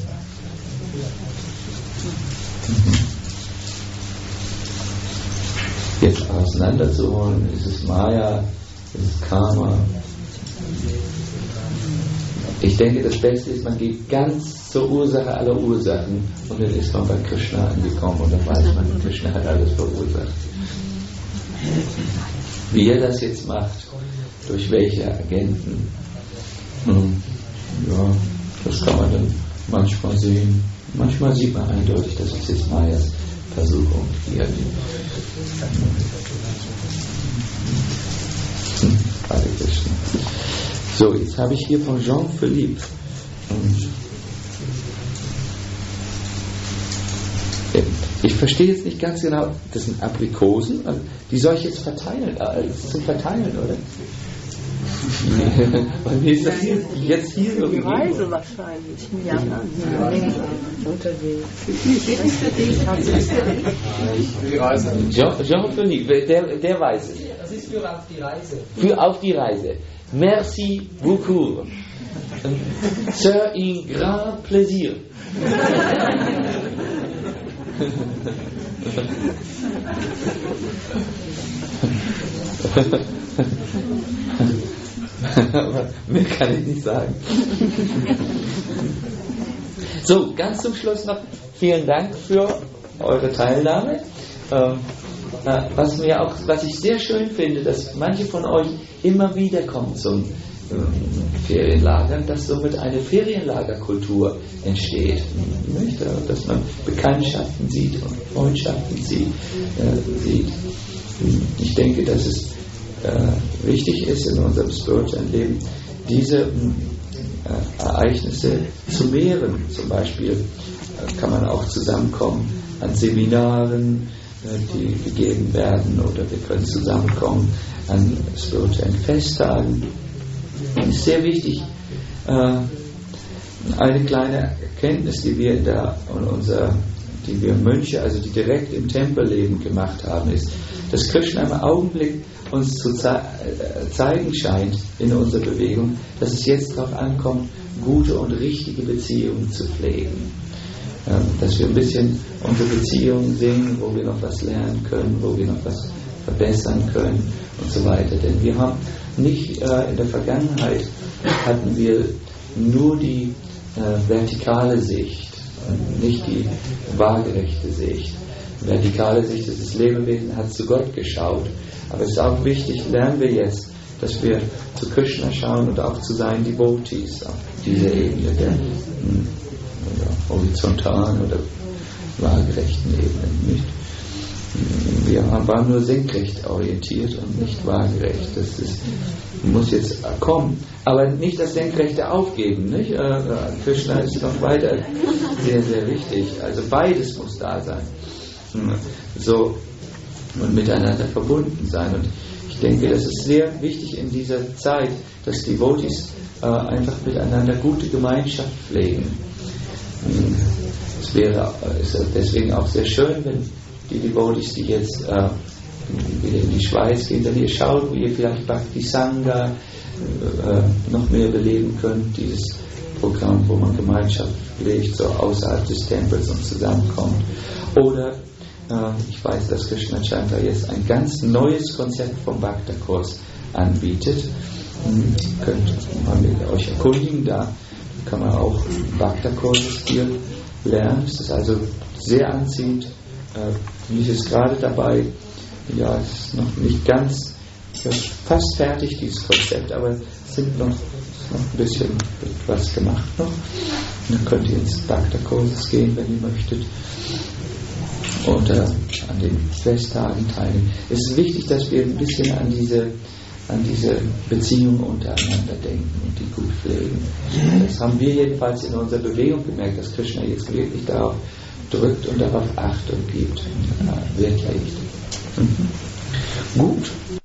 Jetzt auseinanderzuholen, ist es Maya, ist es Karma. Ich denke, das Beste ist, man geht ganz zur Ursache aller Ursachen und dann ist man bei Krishna angekommen und dann weiß man, Krishna hat alles verursacht. Wie er das jetzt macht, durch welche Agenten, hm. ja, das kann man dann manchmal sehen. Manchmal sieht man eindeutig, dass es jetzt Mayas Versuchung hier. Hare Krishna. So, jetzt habe ich hier von Jean-Philippe. Ich verstehe jetzt nicht ganz genau, das sind Aprikosen, die soll ich jetzt verteilen, das zum Verteilen, oder? Weil mir ist das hier, jetzt hier so die Reise wahrscheinlich. Ja, die Reise. Jean-Philippe, der, der weiß es. Das ist für auf die Reise. Für auf die Reise. Merci beaucoup. C'est un grand plaisir. Aber mehr kann ich nicht sagen. So, ganz zum Schluss noch vielen Dank für eure Teilnahme. Ähm, äh, was mir auch, was ich sehr schön finde, dass manche von euch immer wieder kommen zum ähm, Ferienlagern, dass somit eine Ferienlagerkultur entsteht, nicht? Dass man Bekanntschaften sieht und Freundschaften sieht. Äh, sieht. Ich denke, dass es äh, wichtig ist in unserem spirituellen Leben, diese äh, Ereignisse zu mehren. Zum Beispiel äh, kann man auch zusammenkommen an Seminaren, äh, die gegeben werden, oder wir können zusammenkommen an spirituellen Festtagen. Es ist sehr wichtig, äh, eine kleine Erkenntnis, die wir da und unser, die wir Mönche, also die direkt im Tempelleben gemacht haben, ist, dass Krishna im Augenblick uns zu ze- äh, zeigen scheint in unserer Bewegung, dass es jetzt darauf ankommt, gute und richtige Beziehungen zu pflegen. Ähm, dass wir ein bisschen unsere Beziehungen sehen, wo wir noch was lernen können, wo wir noch was verbessern können und so weiter. Denn wir haben nicht äh, in der Vergangenheit hatten wir nur die äh, vertikale Sicht und nicht die waagerechte Sicht. Die vertikale Sicht ist, das Lebewesen hat zu Gott geschaut. Aber es ist auch wichtig, lernen wir jetzt, dass wir zu Krishna schauen und auch zu seinen Devotees auf dieser Ebene der mh, oder horizontalen oder waagerechten Ebene. Nicht? Wir waren nur senkrecht orientiert und nicht waagerecht. Das ist, muss jetzt kommen. Aber nicht das Senkrechte aufgeben. Nicht? Äh, Krishna ist noch weiter sehr, sehr wichtig. Also beides muss da sein. So, und miteinander verbunden sein. Und ich denke, das ist sehr wichtig in dieser Zeit, dass die Devotees äh, einfach miteinander gute Gemeinschaft pflegen. Es wäre ist deswegen auch sehr schön, wenn die Devotees, die jetzt äh, wieder in die Schweiz gehen, wenn ihr schaut, wie ihr vielleicht Bhakti Sangha äh, noch mehr beleben könnt, dieses Programm, wo man Gemeinschaft pflegt, so außerhalb des Tempels und zusammenkommt. Oder äh, ich weiß, dass Krishna Chandra jetzt ein ganz neues Konzept vom Bhakta-Kurs anbietet. Hm, könnt man mit euch erkundigen, da kann man auch Bhakta-Kurses hier lernen. Es ist also sehr anziehend. Äh, ich ist gerade dabei, ja, es ist noch nicht ganz, fast fertig, dieses Konzept, aber es sind noch, ist noch ein bisschen was gemacht noch. Und dann könnt ihr ins Bhakta-Kurses gehen, wenn ihr möchtet. Oder an den Festtagen teilnehmen. Es ist wichtig, dass wir ein bisschen an diese an diese Beziehungen untereinander denken und die gut pflegen. Das haben wir jedenfalls in unserer Bewegung gemerkt, dass Krishna jetzt wirklich darauf drückt und darauf Achtung gibt, Wert legt. Mhm. Gut.